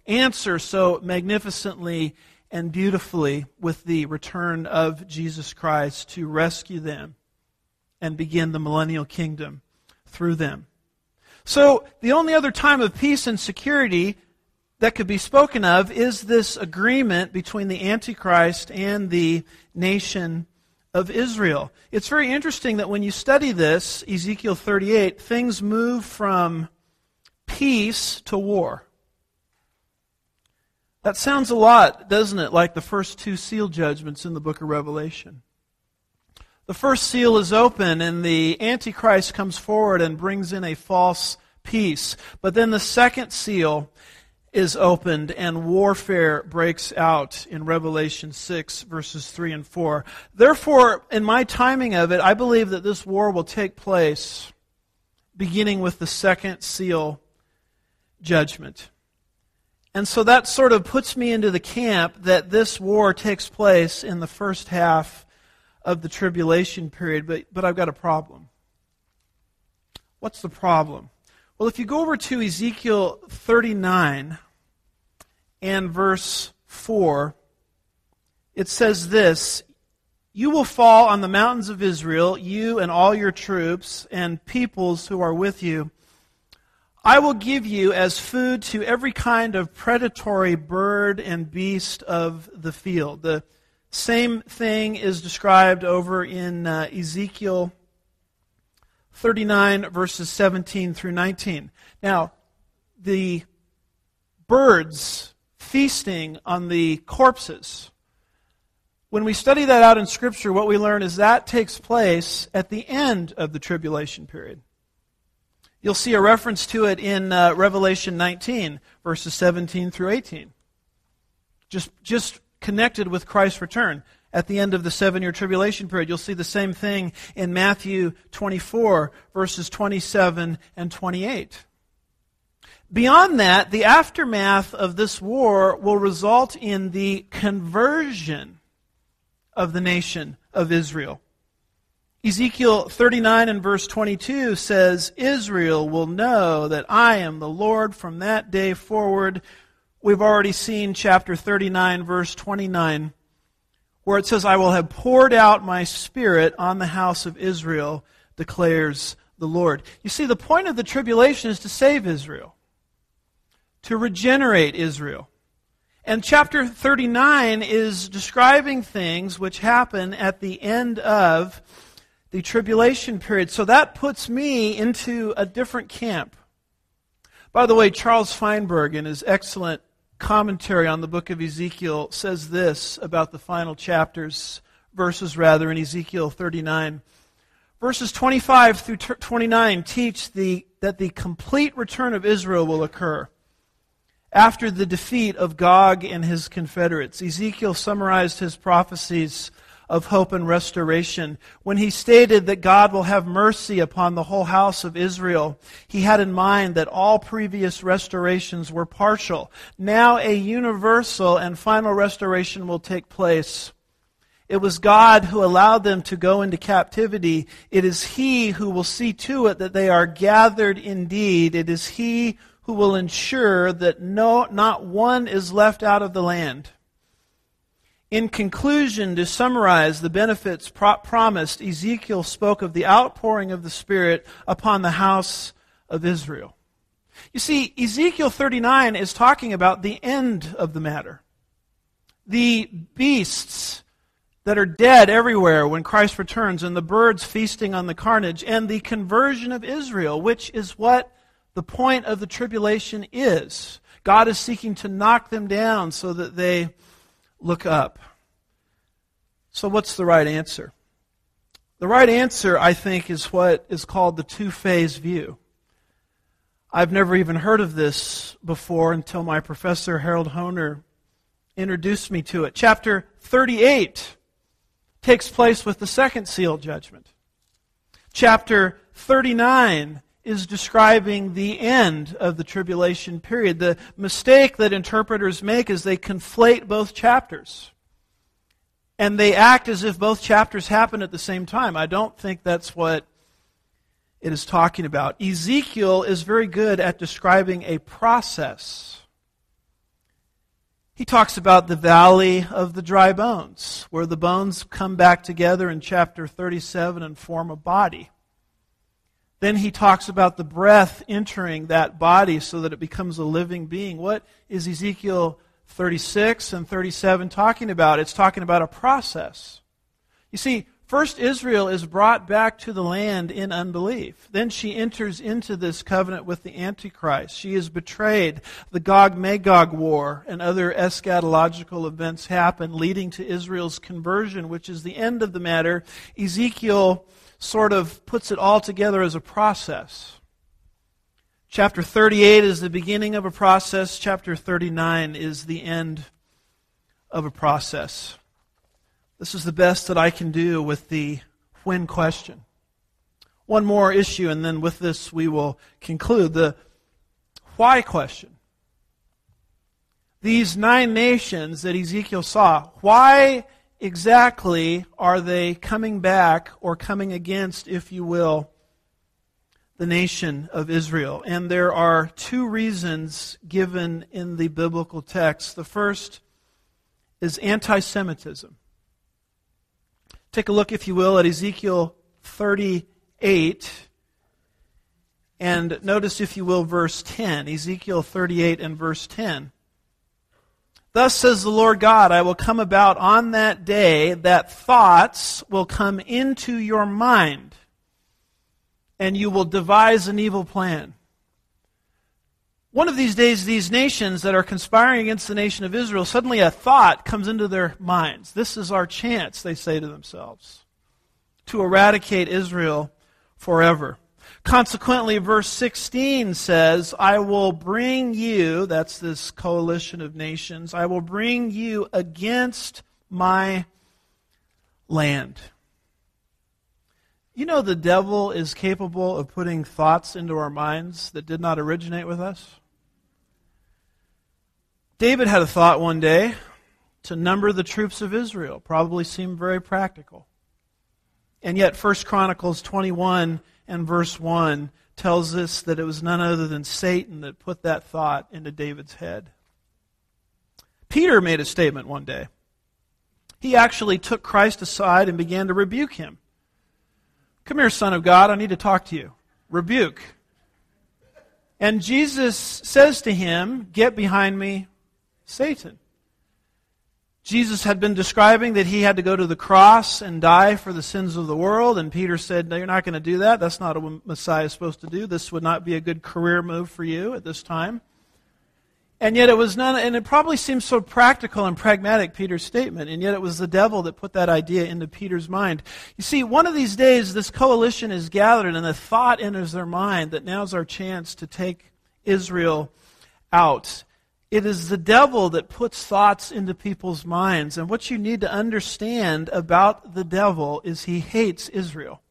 answer so magnificently and beautifully with the return of Jesus Christ to rescue them and begin the millennial kingdom through them. So the only other time of peace and security that could be spoken of is this agreement between the Antichrist and the nation of Israel. It's very interesting that when you study this, Ezekiel 38, things move from peace to war. That sounds a lot, doesn't it, like the first two seal judgments in the book of Revelation. The first seal is open and the Antichrist comes forward and brings in a false peace. But then the second seal is opened and warfare breaks out in Revelation 6, verses 3 and 4. Therefore, in my timing of it, I believe that this war will take place beginning with the second seal judgment. And so that sort of puts me into the camp that this war takes place in the first half of the tribulation period, but I've got a problem. What's the problem? Well, if you go over to Ezekiel 39 and verse 4, it says this, "You will fall on the mountains of Israel, you and all your troops and peoples who are with you. I will give you as food to every kind of predatory bird and beast of the field." The same thing is described over in Ezekiel 39, verses 17 through 19. Now, the birds feasting on the corpses, when we study that out in Scripture, what we learn is that takes place at the end of the tribulation period. You'll see a reference to it in Revelation 19, verses 17 through 18. Just connected with Christ's return. At the end of the 7-year tribulation period, you'll see the same thing in Matthew 24, verses 27 and 28. Beyond that, the aftermath of this war will result in the conversion of the nation of Israel. Ezekiel 39 and verse 22 says, "Israel will know that I am the Lord from that day forward." We've already seen chapter 39, verse 29, where it says, "I will have poured out my Spirit on the house of Israel, declares the Lord." You see, the point of the tribulation is to save Israel, to regenerate Israel. And chapter 39 is describing things which happen at the end of the tribulation period. So that puts me into a different camp. By the way, Charles Feinberg, in his excellent commentary on the book of Ezekiel, says this about the final verses in Ezekiel 39. Verses 25 through 29 teach that the complete return of Israel will occur after the defeat of Gog and his confederates. Ezekiel summarized his prophecies of hope and restoration when he stated that God will have mercy upon the whole house of Israel. He had in mind that all previous restorations were partial. Now a universal and final restoration will take place. It was God who allowed them to go into captivity. It is He who will see to it that they are gathered indeed. It is He who will ensure that not one is left out of the land. In conclusion, to summarize the benefits promised, Ezekiel spoke of the outpouring of the Spirit upon the house of Israel. You see, Ezekiel 39 is talking about the end of the matter. The beasts that are dead everywhere when Christ returns, and the birds feasting on the carnage, and the conversion of Israel, which is what the point of the tribulation is. God is seeking to knock them down so that they look up. So what's the right answer? The right answer, I think, is what is called the two-phase view. I've never even heard of this before until my professor, Harold Hoehner, introduced me to it. Chapter 38 takes place with the second seal judgment. Chapter 39 is describing the end of the tribulation period. The mistake that interpreters make is they conflate both chapters. And they act as if both chapters happen at the same time. I don't think that's what it is talking about. Ezekiel is very good at describing a process. He talks about the valley of the dry bones, where the bones come back together in chapter 37 and form a body. Then he talks about the breath entering that body so that it becomes a living being. What is Ezekiel 36 and 37 talking about? It's talking about a process. You see, first Israel is brought back to the land in unbelief. Then she enters into this covenant with the Antichrist. She is betrayed. The Gog-Magog war and other eschatological events happen, leading to Israel's conversion, which is the end of the matter. Ezekiel sort of puts it all together as a process. Chapter 38 is the beginning of a process. Chapter 39 is the end of a process. This is the best that I can do with the when question. One more issue, and then with this we will conclude. The why question. These 9 nations that Ezekiel saw, why exactly are they coming back or coming against, if you will, the nation of Israel? And there are 2 reasons given in the biblical text. The first is anti-Semitism. Take a look, if you will, at Ezekiel 38, and notice, if you will, verse 10. Ezekiel 38 and verse 10. Thus says the Lord God, I will come about on that day that thoughts will come into your mind, and you will devise an evil plan. One of these days, these nations that are conspiring against the nation of Israel, suddenly a thought comes into their minds. This is our chance, they say to themselves, to eradicate Israel forever. Consequently, verse 16 says, I will bring you, that's this coalition of nations, I will bring you against my land. You know the devil is capable of putting thoughts into our minds that did not originate with us? David had a thought one day to number the troops of Israel. Probably seemed very practical. And yet 1 Chronicles 21 and verse 1 tells us that it was none other than Satan that put that thought into David's head. Peter made a statement one day. He actually took Christ aside and began to rebuke him. Come here, Son of God, I need to talk to you. Rebuke. And Jesus says to him, get behind me, Satan. Jesus had been describing that he had to go to the cross and die for the sins of the world, and Peter said, no, you're not going to do that. That's not what Messiah is supposed to do. This would not be a good career move for you at this time. And yet it was none, and it probably seems so practical and pragmatic, Peter's statement, and yet it was the devil that put that idea into Peter's mind. You see, one of these days, this coalition is gathered, and the thought enters their mind that now's our chance to take Israel out. It is the devil that puts thoughts into people's minds, and what you need to understand about the devil is he hates Israel.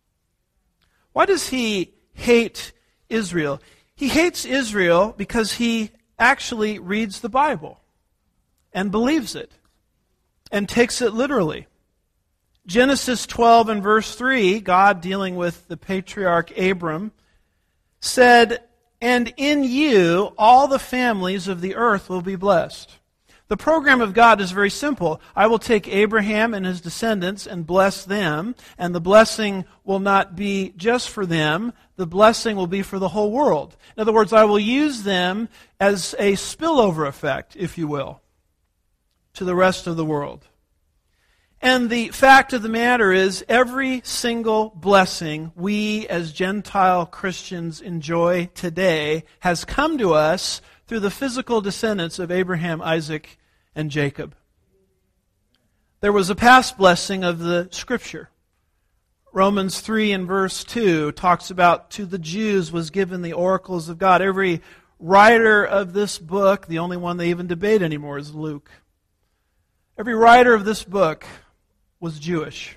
Why does he hate Israel? He hates Israel because he actually reads the Bible and believes it and takes it literally. Genesis 12 and verse 3, God dealing with the patriarch Abram, said, and in you all the families of the earth will be blessed. The program of God is very simple. I will take Abraham and his descendants and bless them, and the blessing will not be just for them. The blessing will be for the whole world. In other words, I will use them as a spillover effect, if you will, to the rest of the world. And the fact of the matter is, every single blessing we as Gentile Christians enjoy today has come to us through the physical descendants of Abraham, Isaac, and Jacob. There was a past blessing of the Scripture. Romans 3 and verse 2 talks about, to the Jews was given the oracles of God. Every writer of this book, the only one they even debate anymore is Luke. Every writer of this book was Jewish.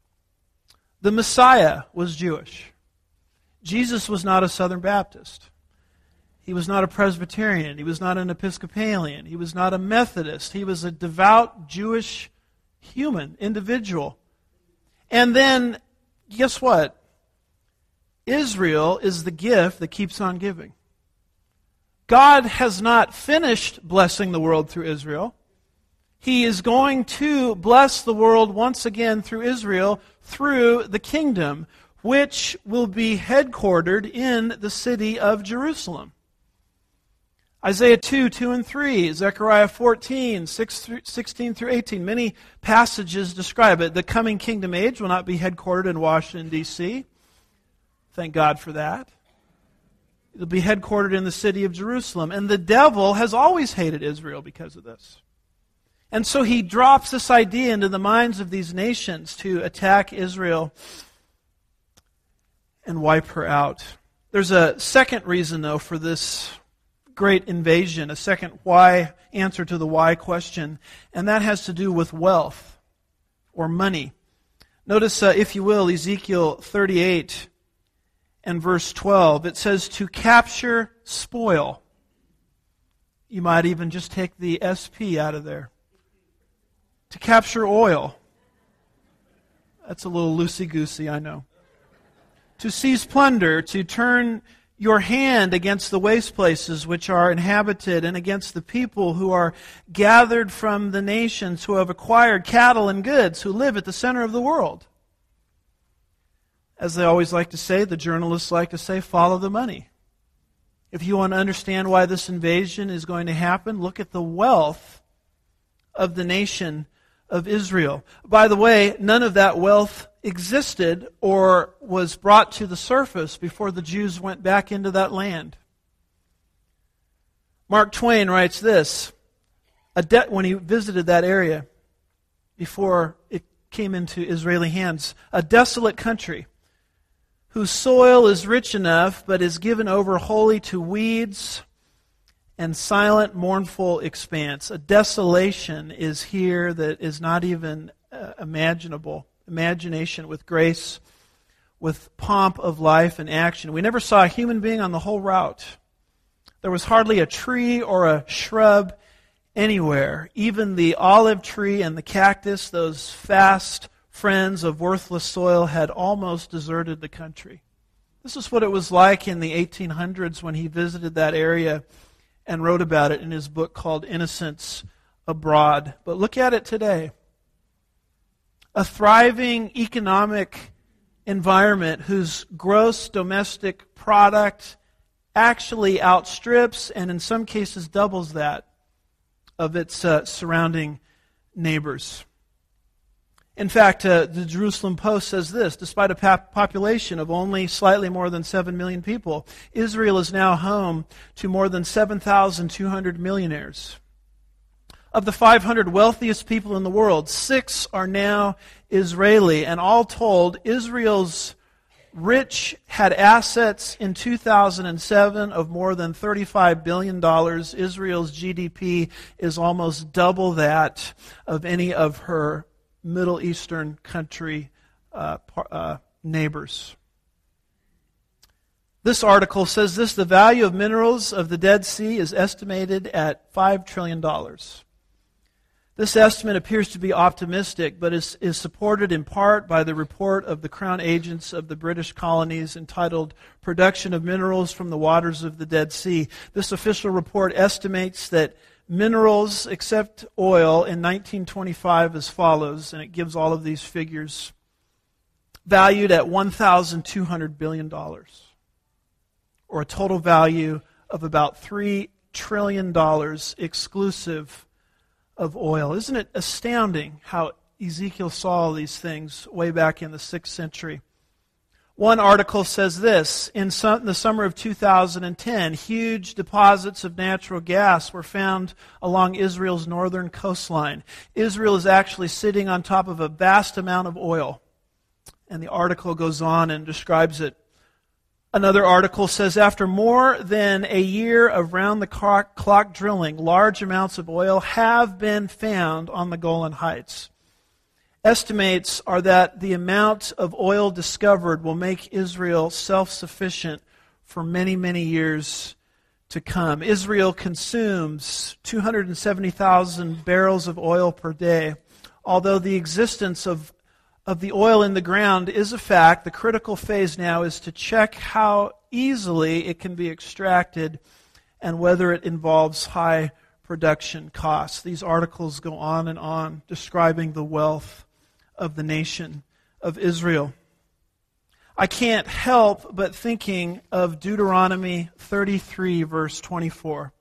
The Messiah was Jewish. Jesus was not a Southern Baptist. He was not a Presbyterian. He was not an Episcopalian. He was not a Methodist. He was a devout Jewish human, individual. And then, guess what? Israel is the gift that keeps on giving. God has not finished blessing the world through Israel. He is going to bless the world once again through Israel, through the kingdom, which will be headquartered in the city of Jerusalem. Isaiah 2, 2 and 3, Zechariah 14, 16 through 18. Many passages describe it. The coming kingdom age will not be headquartered in Washington, D.C. Thank God for that. It'll be headquartered in the city of Jerusalem. And the devil has always hated Israel because of this. And so he drops this idea into the minds of these nations to attack Israel and wipe her out. There's a second reason, though, for this great invasion, a second why answer to the why question, and that has to do with wealth or money. Notice, if you will, Ezekiel 38 and verse 12. It says to capture spoil. You might even just take the SP out of there. To capture oil. That's a little loosey-goosey, I know. To seize plunder, to turn your hand against the waste places which are inhabited, and against the people who are gathered from the nations, who have acquired cattle and goods, who live at the center of the world. As they always like to say, the journalists like to say, follow the money. If you want to understand why this invasion is going to happen, look at the wealth of the nation of Israel. By the way, none of that wealth existed or was brought to the surface before the Jews went back into that land. Mark Twain writes this, when he visited that area before it came into Israeli hands, a desolate country whose soil is rich enough but is given over wholly to weeds and silent, mournful expanse. A desolation is here that is not even imaginable. Imagination with grace, with pomp of life and action. We never saw a human being on the whole route. There was hardly a tree or a shrub anywhere. Even the olive tree and the cactus, those fast friends of worthless soil, had almost deserted the country. This is what it was like in the 1800s when he visited that area and wrote about it in his book called Innocents Abroad. But look at it today. A thriving economic environment whose gross domestic product actually outstrips and in some cases doubles that of its surrounding neighbors. In fact, the Jerusalem Post says this, despite a population of only slightly more than 7 million people, Israel is now home to more than 7,200 millionaires. Of the 500 wealthiest people in the world, 6 are now Israeli, and all told, Israel's rich had assets in 2007 of more than $35 billion. Israel's GDP is almost double that of any of her Middle Eastern country neighbors. This article says this, the value of minerals of the Dead Sea is estimated at $5 trillion. This estimate appears to be optimistic, but is supported in part by the report of the Crown Agents of the British colonies entitled Production of Minerals from the Waters of the Dead Sea. This official report estimates that minerals, except oil, in 1925 as follows, and it gives all of these figures, valued at $1,200 billion, or a total value of about $3 trillion exclusive of oil. Isn't it astounding how Ezekiel saw these things way back in the 6th century? One article says this, in the summer of 2010, huge deposits of natural gas were found along Israel's northern coastline. Israel is actually sitting on top of a vast amount of oil. And the article goes on and describes it. Another article says, after more than a year of round-the-clock drilling, large amounts of oil have been found on the Golan Heights. Estimates are that the amount of oil discovered will make Israel self-sufficient for many, many years to come. Israel consumes 270,000 barrels of oil per day. Although the existence of the oil in the ground is a fact, the critical phase now is to check how easily it can be extracted and whether it involves high production costs. These articles go on describing the wealth of the nation of Israel. I can't help but thinking of Deuteronomy 33, verse 24.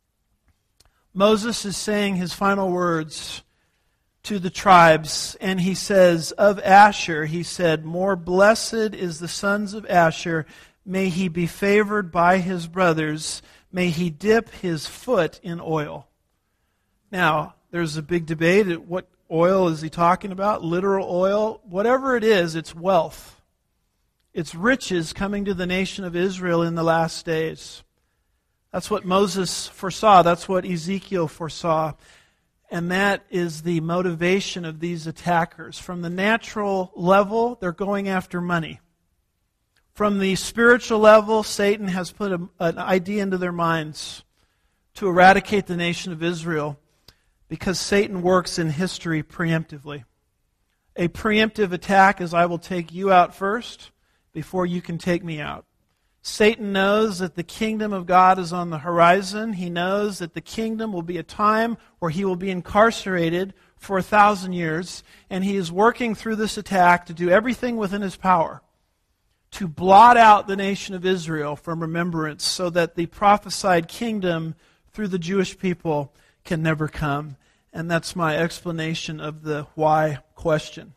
Moses is saying his final words to the tribes, and he says, of Asher, he said, more blessed is the sons of Asher. May he be favored by his brothers. May he dip his foot in oil. Now, there's a big debate. What oil is he talking about? Literal oil? Whatever it is, it's wealth. It's riches coming to the nation of Israel in the last days. That's what Moses foresaw. That's what Ezekiel foresaw. And that is the motivation of these attackers. From the natural level, they're going after money. From the spiritual level, Satan has put an idea into their minds to eradicate the nation of Israel, because Satan works in history preemptively. A preemptive attack is, I will take you out first before you can take me out. Satan knows that the kingdom of God is on the horizon. He knows that the kingdom will be a time where he will be incarcerated for 1,000 years, and he is working through this attack to do everything within his power to blot out the nation of Israel from remembrance, so that the prophesied kingdom through the Jewish people can never come. And that's my explanation of the why question.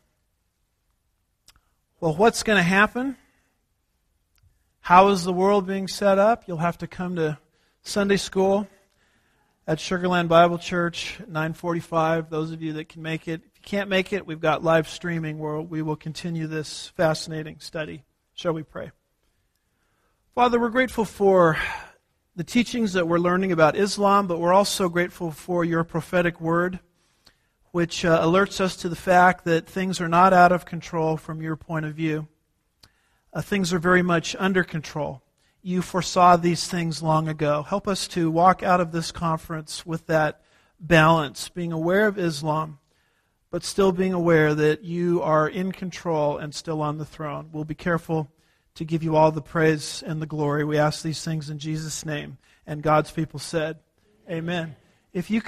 Well, what's going to happen? How is the world being set up? You'll have to come to Sunday school at Sugar Land Bible Church at 9:45. Those of you that can make it. If you can't make it, we've got live streaming where we will continue this fascinating study. Shall we pray? Father, we're grateful for the teachings that we're learning about Islam, but we're also grateful for your prophetic word, which alerts us to the fact that things are not out of control from your point of view. Things are very much under control. You foresaw these things long ago. Help us to walk out of this conference with that balance, being aware of Islam, but still being aware that you are in control and still on the throne. We'll be careful to give you all the praise and the glory. We ask these things in Jesus' name. And God's people said, amen. If you